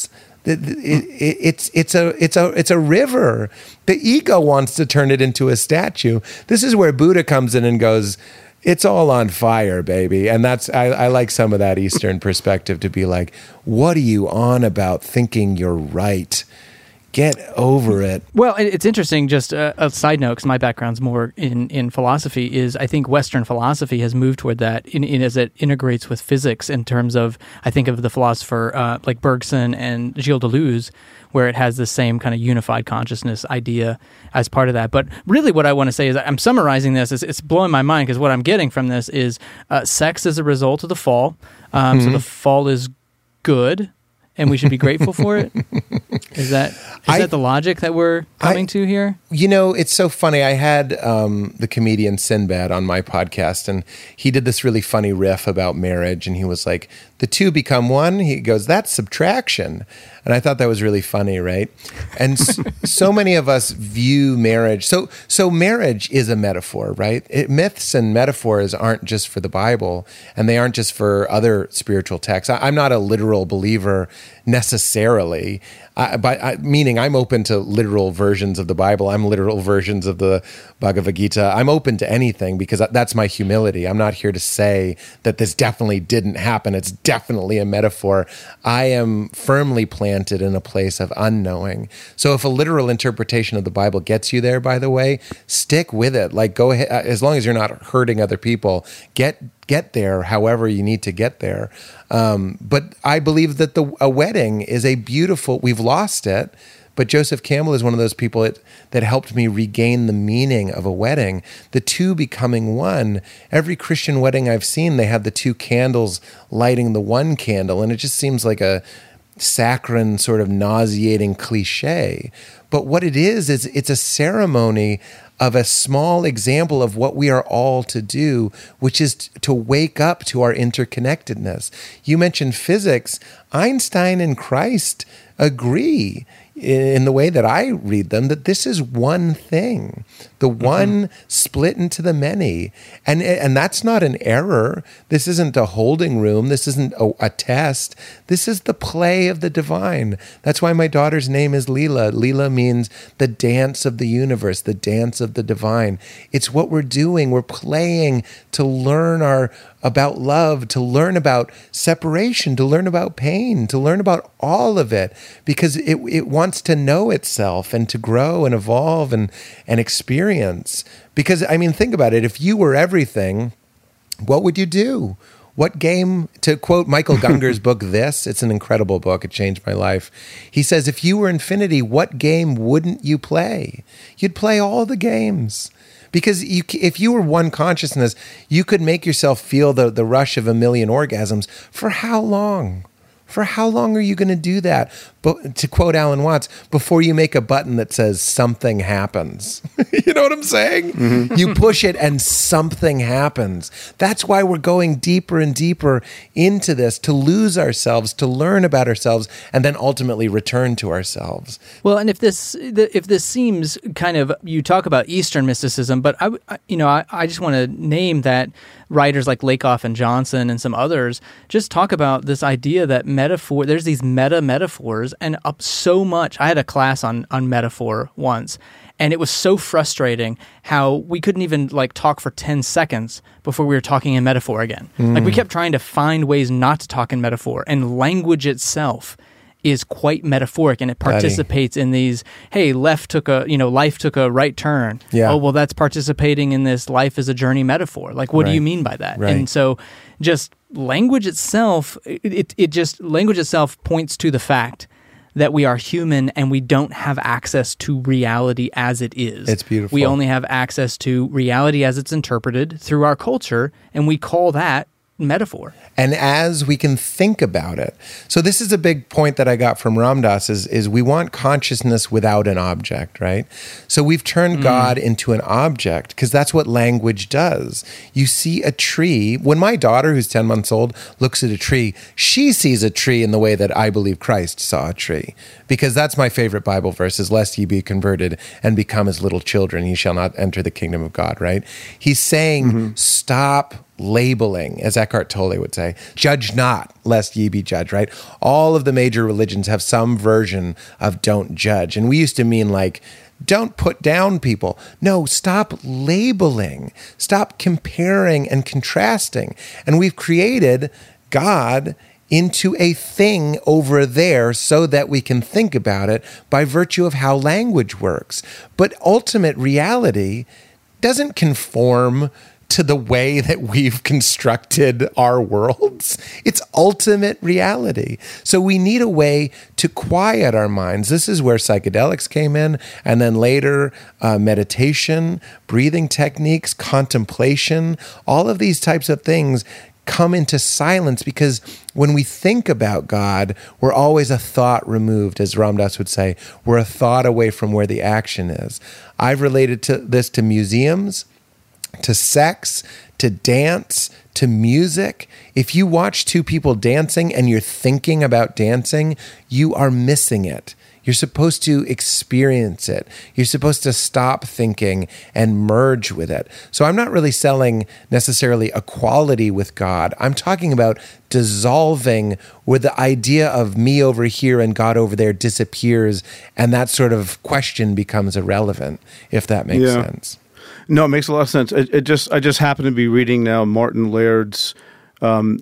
C: It, it, it's it's a it's a it's a river. The ego wants to turn it into a statue. This is where Buddha comes in and goes, it's all on fire, baby. And that's I, I like some of that Eastern perspective to be like, what are you on about thinking you're right? Get over it.
B: Well, it's interesting, just a, a side note, because my background's more in, in philosophy, is I think Western philosophy has moved toward that in, in as it integrates with physics in terms of, I think of the philosopher uh, like Bergson and Gilles Deleuze, where it has the same kind of unified consciousness idea as part of that. But really what I want to say is, I'm summarizing this, is it's blowing my mind, because what I'm getting from this is uh, sex is a result of the fall. Um, mm-hmm. So the fall is good, and we should be grateful for it. Is that is I, that the logic that we're coming I, to here?
C: You know, it's so funny. I had um, the comedian Sinbad on my podcast, and he did this really funny riff about marriage, and he was like, the two become one. He goes, that's subtraction. And I thought that was really funny, right? And so many of us view marriage. So so marriage is a metaphor, right? It, myths and metaphors aren't just for the Bible, and they aren't just for other spiritual texts. I, I'm not a literal believer necessarily, I, but I, meaning I'm open to literal versions of the Bible. I'm literal versions of the Bhagavad Gita. I'm open to anything because that's my humility. I'm not here to say that this definitely didn't happen. It's definitely a metaphor. I am firmly planted in a place of unknowing. So if a literal interpretation of the Bible gets you there, by the way, stick with it. Like, go ahead, as long as you're not hurting other people, get get there however you need to get there. Um, but I believe that the a wedding is a beautiful, we've lost it, but Joseph Campbell is one of those people that, that helped me regain the meaning of a wedding, the two becoming one. Every Christian wedding I've seen, they have the two candles lighting the one candle, and it just seems like a saccharine, sort of nauseating cliche. But what it is, is it's a ceremony of a small example of what we are all to do, which is to wake up to our interconnectedness. You mentioned physics. Einstein and Christ agree in the way that I read them, that this is one thing, the one mm-hmm. split into the many. And and that's not an error. This isn't a holding room. This isn't a, a test. This is the play of the divine. That's why my daughter's name is Leela. Leela means the dance of the universe, the dance of the divine. It's what we're doing. We're playing to learn our about love, to learn about separation, to learn about pain, to learn about all of it, because it it wants to know itself and to grow and evolve and, and experience. Because, I mean, think about it. If you were everything, what would you do? What game, to quote Michael Gunger's book, This, it's an incredible book. It changed my life. He says, if you were infinity, what game wouldn't you play? You'd play all the games. Because you, if you were one consciousness, you could make yourself feel the, the rush of a million orgasms. For how long? For how long are you going to do that? But to quote Alan Watts, before you make a button that says something happens. You know what I'm saying? Mm-hmm. You push it and something happens. That's why we're going deeper and deeper into this, to lose ourselves, to learn about ourselves, and then ultimately return to ourselves.
B: Well, and if this if this seems kind of, you talk about Eastern mysticism, but I, you know, I, I just want to name that writers like Lakoff and Johnson and some others just talk about this idea that metaphor, there's these meta metaphors, and up so much. I had a class on on metaphor once, and it was so frustrating how we couldn't even like talk for ten seconds before we were talking in metaphor again. Mm. Like we kept trying to find ways not to talk in metaphor, and language itself is quite metaphoric, and it participates Daddy. in these, hey, left took a, you know, life took a right turn. Yeah. Oh, well, that's participating in this life is a journey metaphor. Like, what right. do you mean by that? Right. And so just language itself, it, it just, language itself points to the fact that we are human and we don't have access to reality as it is.
C: It's beautiful.
B: We only have access to reality as it's interpreted through our culture, and we call that metaphor.
C: And as we can think about it. So this is a big point that I got from Ram Dass is, is we want consciousness without an object, right? So we've turned mm. God into an object because that's what language does. You see a tree. When my daughter, who's ten months old, looks at a tree, she sees a tree in the way that I believe Christ saw a tree. Because that's my favorite Bible verse is, lest ye be converted and become as little children, ye shall not enter the kingdom of God, right? He's saying, mm-hmm. stop labeling, as Eckhart Tolle would say. Judge not, lest ye be judged, right? All of the major religions have some version of don't judge. And we used to mean like, don't put down people. No, stop labeling. Stop comparing and contrasting. And we've created God into a thing over there so that we can think about it by virtue of how language works. But ultimate reality doesn't conform to the way that we've constructed our worlds. It's ultimate reality. So we need a way to quiet our minds. This is where psychedelics came in, and then later uh, meditation, breathing techniques, contemplation, all of these types of things come into silence, because when we think about God, we're always a thought removed, as Ram Dass would say. We're a thought away from where the action is. I've related to this to museums, to sex, to dance, to music. If you watch two people dancing and you're thinking about dancing, you are missing it. You're supposed to experience it. You're supposed to stop thinking and merge with it. So I'm not really selling necessarily equality with God. I'm talking about dissolving where the idea of me over here and God over there disappears, and that sort of question becomes irrelevant, if that makes
A: Yeah.
C: sense.
A: No, it makes a lot of sense. It, it just I just happen to be reading now Martin Laird's um,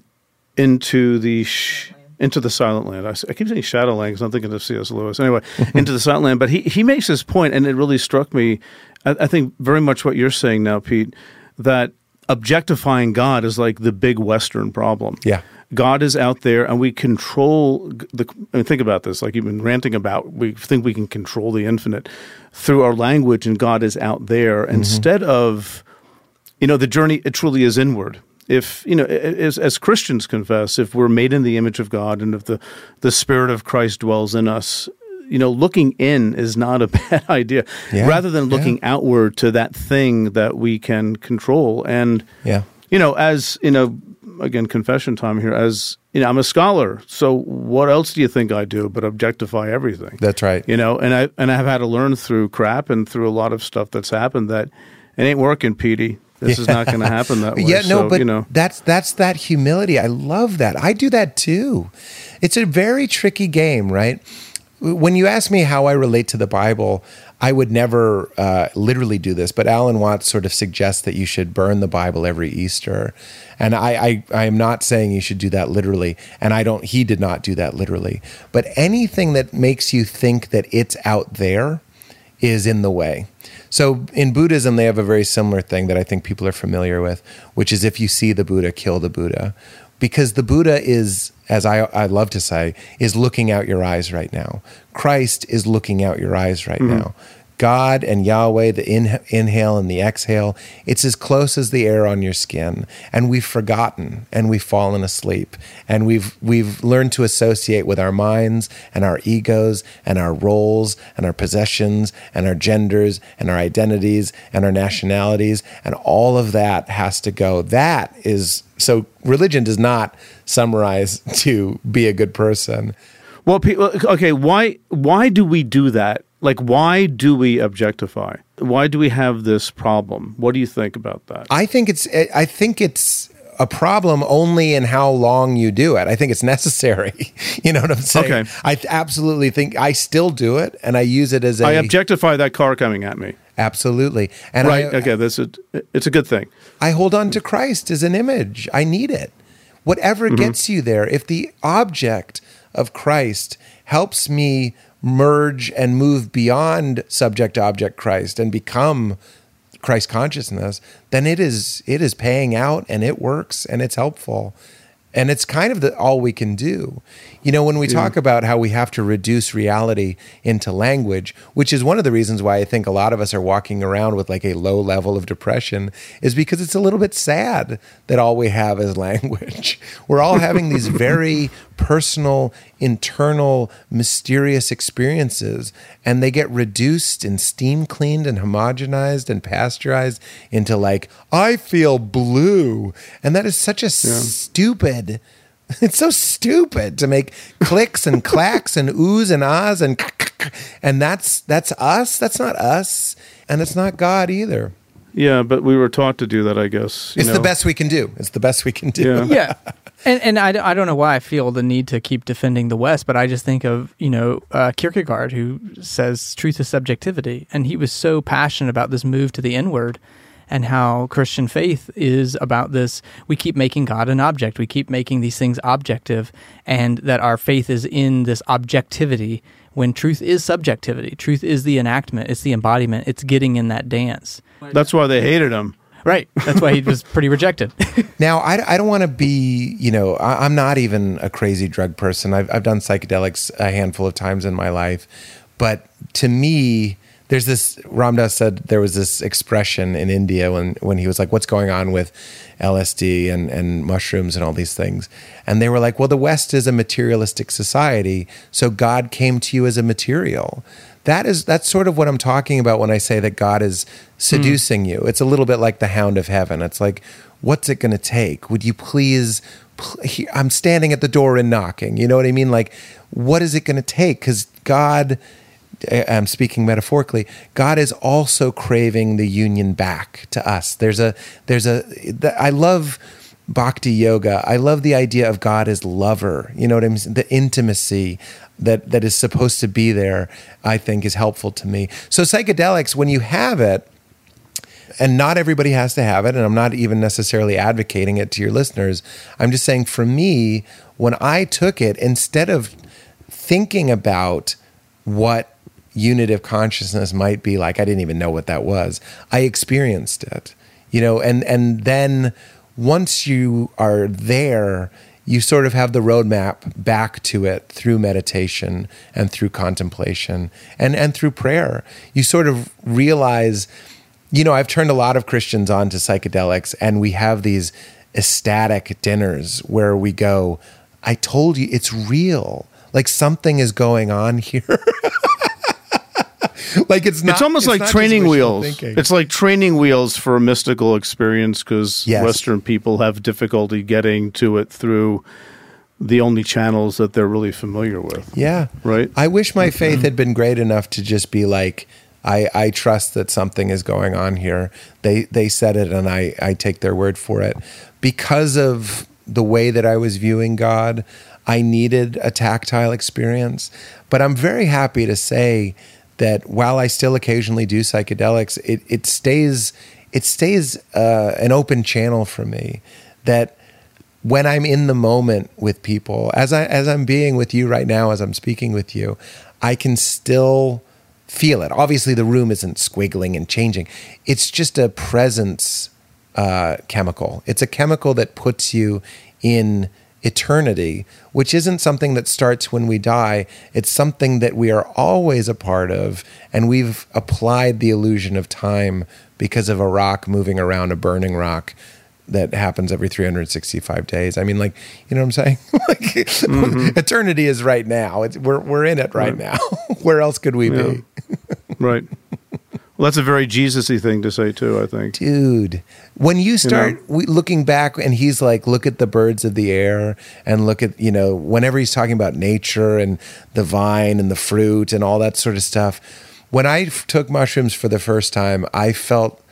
A: Into the Sh- Into the Silent Land. I, I keep saying Shadowland because I'm thinking of C S. Lewis. Anyway, Into the Silent Land. But he, he makes this point, and it really struck me, I, I think very much what you're saying now, Pete, that objectifying God is like the big Western problem.
C: Yeah.
A: God is out there, and we control the. I mean, think about this. Like you've been ranting about, we think we can control the infinite through our language, and God is out there mm-hmm. instead of, you know, the journey. It truly is inward. If you know, as, as Christians confess, if we're made in the image of God, and if the the Spirit of Christ dwells in us, you know, looking in is not a bad idea.
C: Yeah.
A: Rather than looking
C: yeah.
A: outward to that thing that we can control, and
C: yeah,
A: you know, as you know. Again, confession time here. As you know, I'm a scholar. So what else do you think I do but objectify everything?
C: That's right.
A: You know, and I and I've had to learn through crap and through a lot of stuff that's happened that it ain't working, Petey. This yeah. is not going to happen that way.
C: Yeah, no,
A: so,
C: but
A: you know.
C: that's that's that humility. I love that. I do that too. It's a very tricky game, right? When you ask me how I relate to the Bible, I would never uh, literally do this, but Alan Watts sort of suggests that you should burn the Bible every Easter. And I, I, I am not saying you should do that literally, and I don't. He did not do that literally. But anything that makes you think that it's out there is in the way. So in Buddhism, they have a very similar thing that I think people are familiar with, which is if you see the Buddha, kill the Buddha. Because the Buddha is, as I, I love to say, is looking out your eyes right now. Christ is looking out your eyes right mm-hmm. now. God and Yahweh, the in, inhale and the exhale, it's as close as the air on your skin. And we've forgotten, and we've fallen asleep. And we've we've learned to associate with our minds and our egos and our roles and our possessions and our genders and our identities and our nationalities. And all of that has to go. That is, so religion does not summarize to be a good person.
A: Well, okay, why why do we do that? Like, why do we objectify? Why do we have this problem? What do you think about that?
C: I think it's I think it's a problem only in how long you do it. I think it's necessary. You know what I'm saying?
A: Okay.
C: I absolutely think I still do it, and I use it as a...
A: I objectify that car coming at me.
C: Absolutely. And
A: right.
C: I,
A: okay. That's a, it's a good thing.
C: I hold on to Christ as an image. I need it. Whatever mm-hmm. gets you there, if the object of Christ helps me merge and move beyond subject-object Christ and become Christ consciousness, then it is it is paying out, and it works, and it's helpful. And it's kind of the, all we can do. You know, when we yeah. talk about how we have to reduce reality into language, which is one of the reasons why I think a lot of us are walking around with like a low level of depression, is because it's a little bit sad that all we have is language. We're all having these very personal, internal, mysterious experiences, and they get reduced and steam cleaned and homogenized and pasteurized into like, I feel blue. And that is such a yeah. stupid, it's so stupid to make clicks and clacks and oohs and ahs and and that's that's us. That's not us, and it's not God either.
A: Yeah, but we were taught to do that, I guess.
C: It's
A: know?
C: the best we can do. It's the best we can do.
A: Yeah.
B: Yeah. And and I, I don't know why I feel the need to keep defending the West, but I just think of, you know, uh, Kierkegaard, who says truth is subjectivity. And he was so passionate about this move to the inward and how Christian faith is about this. We keep making God an object. We keep making these things objective, and that our faith is in this objectivity when truth is subjectivity. Truth is the enactment. It's the embodiment. It's getting in that dance.
A: That's why they hated him.
B: Right. That's why he was pretty rejected.
C: Now, I, I don't want to be, you know, I, I'm not even a crazy drug person. I've, I've done psychedelics a handful of times in my life. But to me, there's this, Ram Dass said there was this expression in India when, when he was like, what's going on with L S D and, and mushrooms and all these things? And they were like, well, the West is a materialistic society, so God came to you as a material. That is, that's sort of what I'm talking about when I say that God is seducing mm. you. It's a little bit like the hound of heaven. It's like, what's it going to take? Would you please, pl- I'm standing at the door and knocking. You know what I mean? Like, what is it going to take? Because God, I'm speaking metaphorically, God is also craving the union back to us. There's a, there's a, I love Bhakti yoga. I love the idea of God as lover. You know what I mean? The intimacy that that is supposed to be there, I think, is helpful to me. So psychedelics, when you have it, and not everybody has to have it, and I'm not even necessarily advocating it to your listeners, I'm just saying for me, when I took it, instead of thinking about what unitive consciousness might be like, I didn't even know what that was, I experienced it. You know, and and then once you are there, you sort of have the roadmap back to it through meditation and through contemplation and, and through prayer. You sort of realize, you know, I've turned a lot of Christians on to psychedelics, and we have these ecstatic dinners where we go, I told you it's real. Like something is going on here. Like it's not.
A: It's almost
C: it's
A: like training wheels.
C: Thinking.
A: It's like training wheels for a mystical experience, because
C: Yes.
A: Western people have difficulty getting to it through the only channels that they're really familiar with.
C: Yeah.
A: Right?
C: I wish my faith had been great enough to just be like, I, I trust that something is going on here. They they said it, and I, I take their word for it. Because of the way that I was viewing God, I needed a tactile experience. But I'm very happy to say that while I still occasionally do psychedelics, it, it stays it stays uh, an open channel for me. That when I'm in the moment with people, as I as I'm being with you right now, as I'm speaking with you, I can still feel it. Obviously, the room isn't squiggling and changing. It's just a presence uh, chemical. It's a chemical that puts you in eternity, which isn't something that starts when we die. It's something that we are always a part of, and we've applied the illusion of time because of a rock moving around a burning rock that happens every three hundred sixty-five days. I mean, like, you know what I'm saying? Like, mm-hmm. Eternity is right now. It's, we're we're in it right, right. now. Where else could we yeah. be? Right.
A: Well, that's a very Jesus-y thing to say too, I think.
C: Dude, when you start you know? we, looking back, and he's like, look at the birds of the air, and look at, you know, whenever he's talking about nature and the vine and the fruit and all that sort of stuff. When I f- took mushrooms for the first time, I felt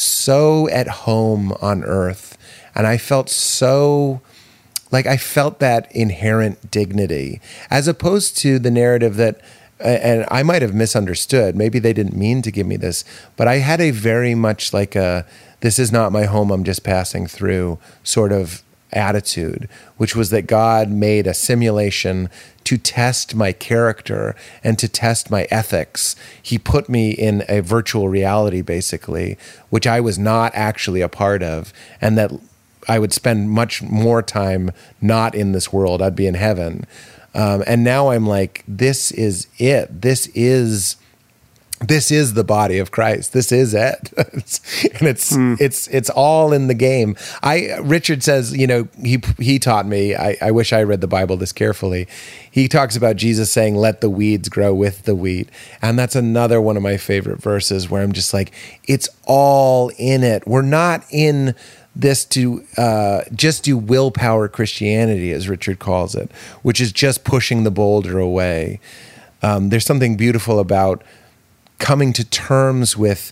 C: so at home on earth, and I felt so like I felt that inherent dignity, as opposed to the narrative that, and I might have misunderstood, maybe they didn't mean to give me this, but I had a very much like a, this is not my home, I'm just passing through sort of attitude, which was that God made a simulation to test my character and to test my ethics. He put me in a virtual reality, basically, which I was not actually a part of, and that I would spend much more time not in this world. I'd be in heaven. Um, and now I'm like, this is it. This is, this is the body of Christ. This is it. It's, and it's, mm. it's, it's all in the game. I, Richard says, you know, he, he taught me, I, I wish I read the Bible this carefully. He talks about Jesus saying, let the weeds grow with the wheat. And that's another one of my favorite verses where I'm just like, it's all in it. We're not in this to uh, just do willpower Christianity, as Richard calls it, which is just pushing the boulder away. Um, there's something beautiful about coming to terms with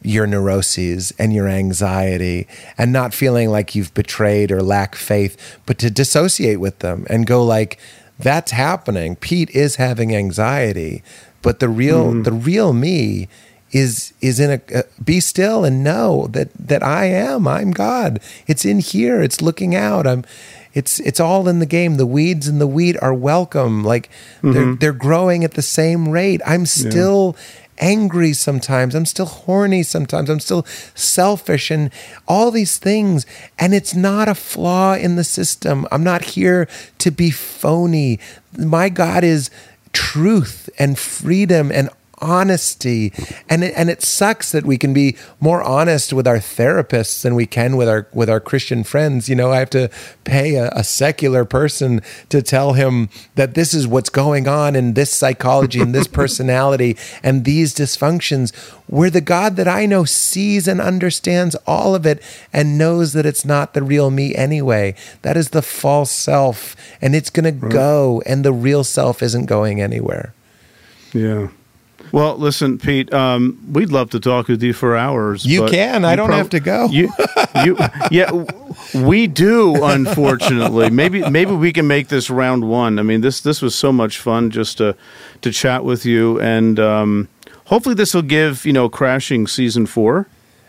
C: your neuroses and your anxiety and not feeling like you've betrayed or lack faith, but to dissociate with them and go like, that's happening. Pete is having anxiety, but the real, mm-hmm. the real me is, is in a, uh, be still and know that, that I am, I'm God. It's in here. It's looking out. I'm, It's it's all in the game. The weeds and the wheat are welcome. Like mm-hmm. they're they're growing at the same rate. I'm still yeah. angry sometimes. I'm still horny sometimes. I'm still selfish and all these things. And it's not a flaw in the system. I'm not here to be phony. My God is truth and freedom and honesty, and it, and it sucks that we can be more honest with our therapists than we can with our with our Christian friends. You know, I have to pay a, a secular person to tell him that this is what's going on in this psychology and this personality and these dysfunctions, where the God that I know sees and understands all of it and knows that it's not the real me anyway. That is the false self, and it's going to go, and the real self isn't going anywhere.
A: Yeah. Well, listen, Pete, um, we'd love to talk with you for hours.
C: You can. I don't prob- have to go.
A: You, you, yeah, we do, unfortunately. Maybe maybe we can make this round one. I mean, this this was so much fun just to, to chat with you. And um, hopefully this will give, you know, Crashing Season four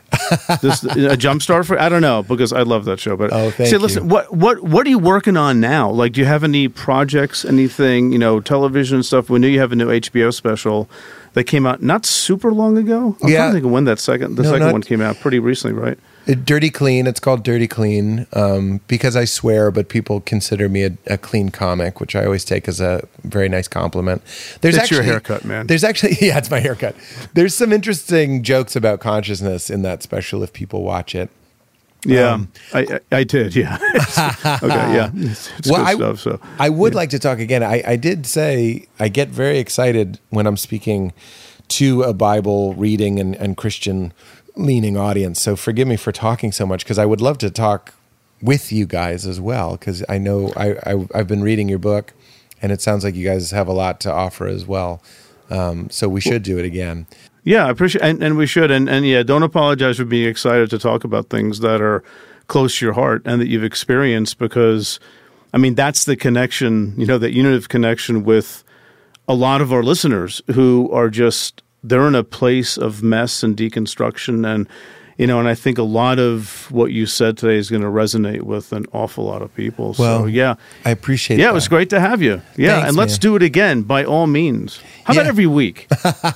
A: this a jump start for I don't know, because I love that show. But
C: oh, thank
A: say, listen,
C: you.
A: what what what are you working on now? Like, do you have any projects, anything, you know, television stuff? We knew you have a new H B O special that came out not super long ago. I'm
C: yeah.
A: trying to think of when that second the
C: no,
A: second
C: not,
A: one came out pretty recently, right?
C: Dirty Clean. It's called Dirty Clean um, because I swear, but people consider me a, a clean comic, which I always take as a very nice compliment. There's
A: it's
C: actually,
A: your haircut, man.
C: There's actually, yeah, it's my haircut. There's some interesting jokes about consciousness in that special if people watch it.
A: Yeah,
C: um,
A: I, I I did. Yeah. okay. Yeah. It's, it's
C: well,
A: good
C: I,
A: stuff. So
C: I would
A: yeah.
C: like to talk again. I, I did say I get very excited when I'm speaking to a Bible reading and, and Christian leaning audience. So forgive me for talking so much, because I would love to talk with you guys as well, because I know I, I, I've been reading your book, and it sounds like you guys have a lot to offer as well. Um, so we should do it again.
A: Yeah, I appreciate, and, and we should, and, and yeah, don't apologize for being excited to talk about things that are close to your heart and that you've experienced, because, I mean, that's the connection, you know, that unitive connection with a lot of our listeners who are just, they're in a place of mess and deconstruction, and, you know, and I think a lot of what you said today is going to resonate with an awful lot of people.
C: Well,
A: so, yeah.
C: I appreciate
A: Yeah,
C: that.
A: it was great to have you. Yeah,
C: Thanks,
A: and let's
C: man.
A: do it again, by all means. How
C: Yeah.
A: about every week?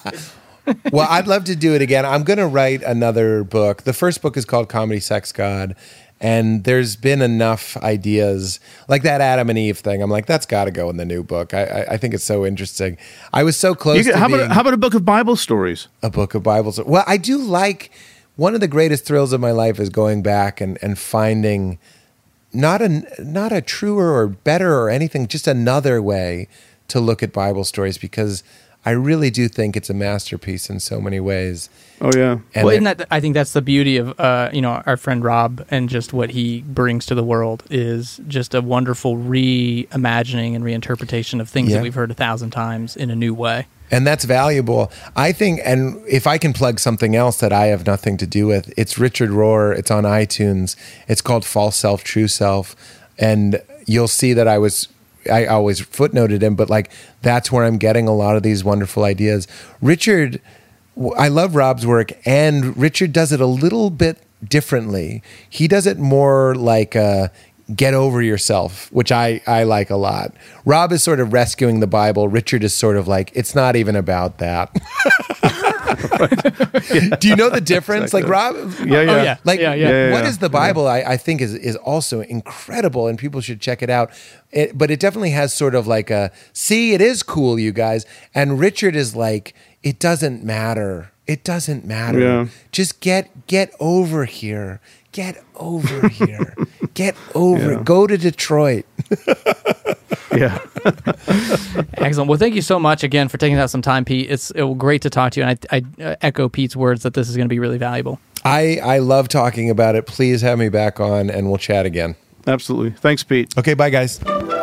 C: Well, I'd love to do it again. I'm going to write another book. The first book is called Comedy, Sex, God. And there's been enough ideas, like that Adam and Eve thing. I'm like, that's got to go in the new book. I, I, I think it's so interesting. I was so close
A: You could-
C: to
A: how,
C: being
A: about, how about a book of Bible stories?
C: a book of Bibles. Well, I do like, one of the greatest thrills of my life is going back and, and finding not a, not a truer or better or anything, just another way to look at Bible stories, because I really do think it's a masterpiece in so many ways.
A: Oh, yeah.
C: And
B: well,
C: it-
B: isn't that, I think that's the beauty of uh, you know, our friend Rob and just what he brings to the world is just a wonderful reimagining and reinterpretation of things
C: Yeah.
B: that we've heard a thousand times in a new way.
C: And that's valuable. I think, and if I can plug something else that I have nothing to do with, it's Richard Rohr. It's on iTunes. It's called False Self, True Self. And you'll see that I was, I always footnoted him, but like, that's where I'm getting a lot of these wonderful ideas. Richard, I love Rob's work, and Richard does it a little bit differently. He does it more like a get over yourself, which I, I like a lot. Rob is sort of rescuing the Bible. Richard is sort of like, it's not even about that.
A: yeah.
C: Do you know the difference?
A: Exactly.
C: Like Rob,
A: Yeah, yeah.
B: Oh, yeah.
C: like
B: yeah, yeah.
A: Yeah,
C: what
A: yeah.
C: is the Bible? I, I think is is also incredible, and people should check it out. It, but it definitely has sort of like a, see, it is cool, you guys. And Richard is like, it doesn't matter. It doesn't matter.
A: Yeah.
C: Just get get over here. Get over here. Get over
A: Yeah.
C: it. Go to Detroit.
A: Yeah.
B: Excellent. Well, thank you so much again for taking out some time, Pete. It's it was great to talk to you, and I, I uh, echo Pete's words that this is going to be really valuable.
C: I, I love talking about it. Please have me back on, and we'll chat again.
A: Absolutely. Thanks, Pete.
C: Okay, bye, guys.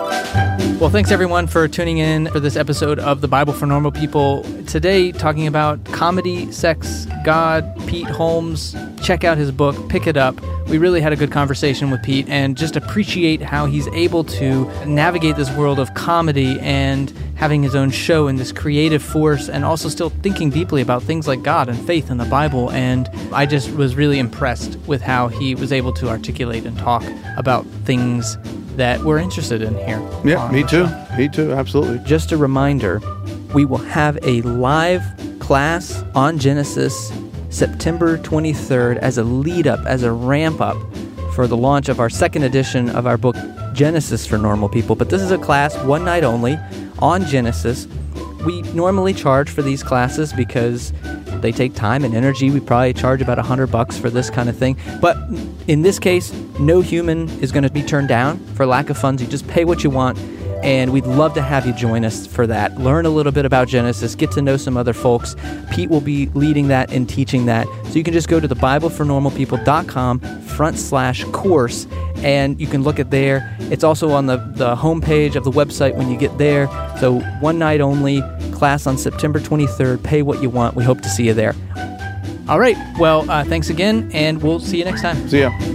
B: Well, thanks everyone for tuning in for this episode of The Bible for Normal People. Today, talking about comedy, sex, God, Pete Holmes. Check out his book, pick it up. We really had a good conversation with Pete and just appreciate how he's able to navigate this world of comedy and having his own show and this creative force, and also still thinking deeply about things like God and faith and the Bible. And I just was really impressed with how he was able to articulate and talk about things that we're interested in here.
A: Yeah, me too. Show. Me too, absolutely.
B: Just a reminder, we will have a live class on Genesis September twenty-third as a lead up, as a ramp up for the launch of our second edition of our book, Genesis for Normal People. But this is a class, one night only, on Genesis. We normally charge for these classes because they take time and energy. We probably charge about a hundred bucks for this kind of thing. But in this case, no human is going to be turned down for lack of funds. You just pay what you want. And we'd love to have you join us for that. Learn a little bit about Genesis, get to know some other folks. Pete will be leading that and teaching that. So you can just go to the bible for normal people dot com front slash course, and you can look at there. It's also on the, the homepage of the website when you get there. So one night only, class on September twenty-third. Pay what you want. We hope to see you there. All right. Well, uh, thanks again, and we'll see you next time.
A: See ya.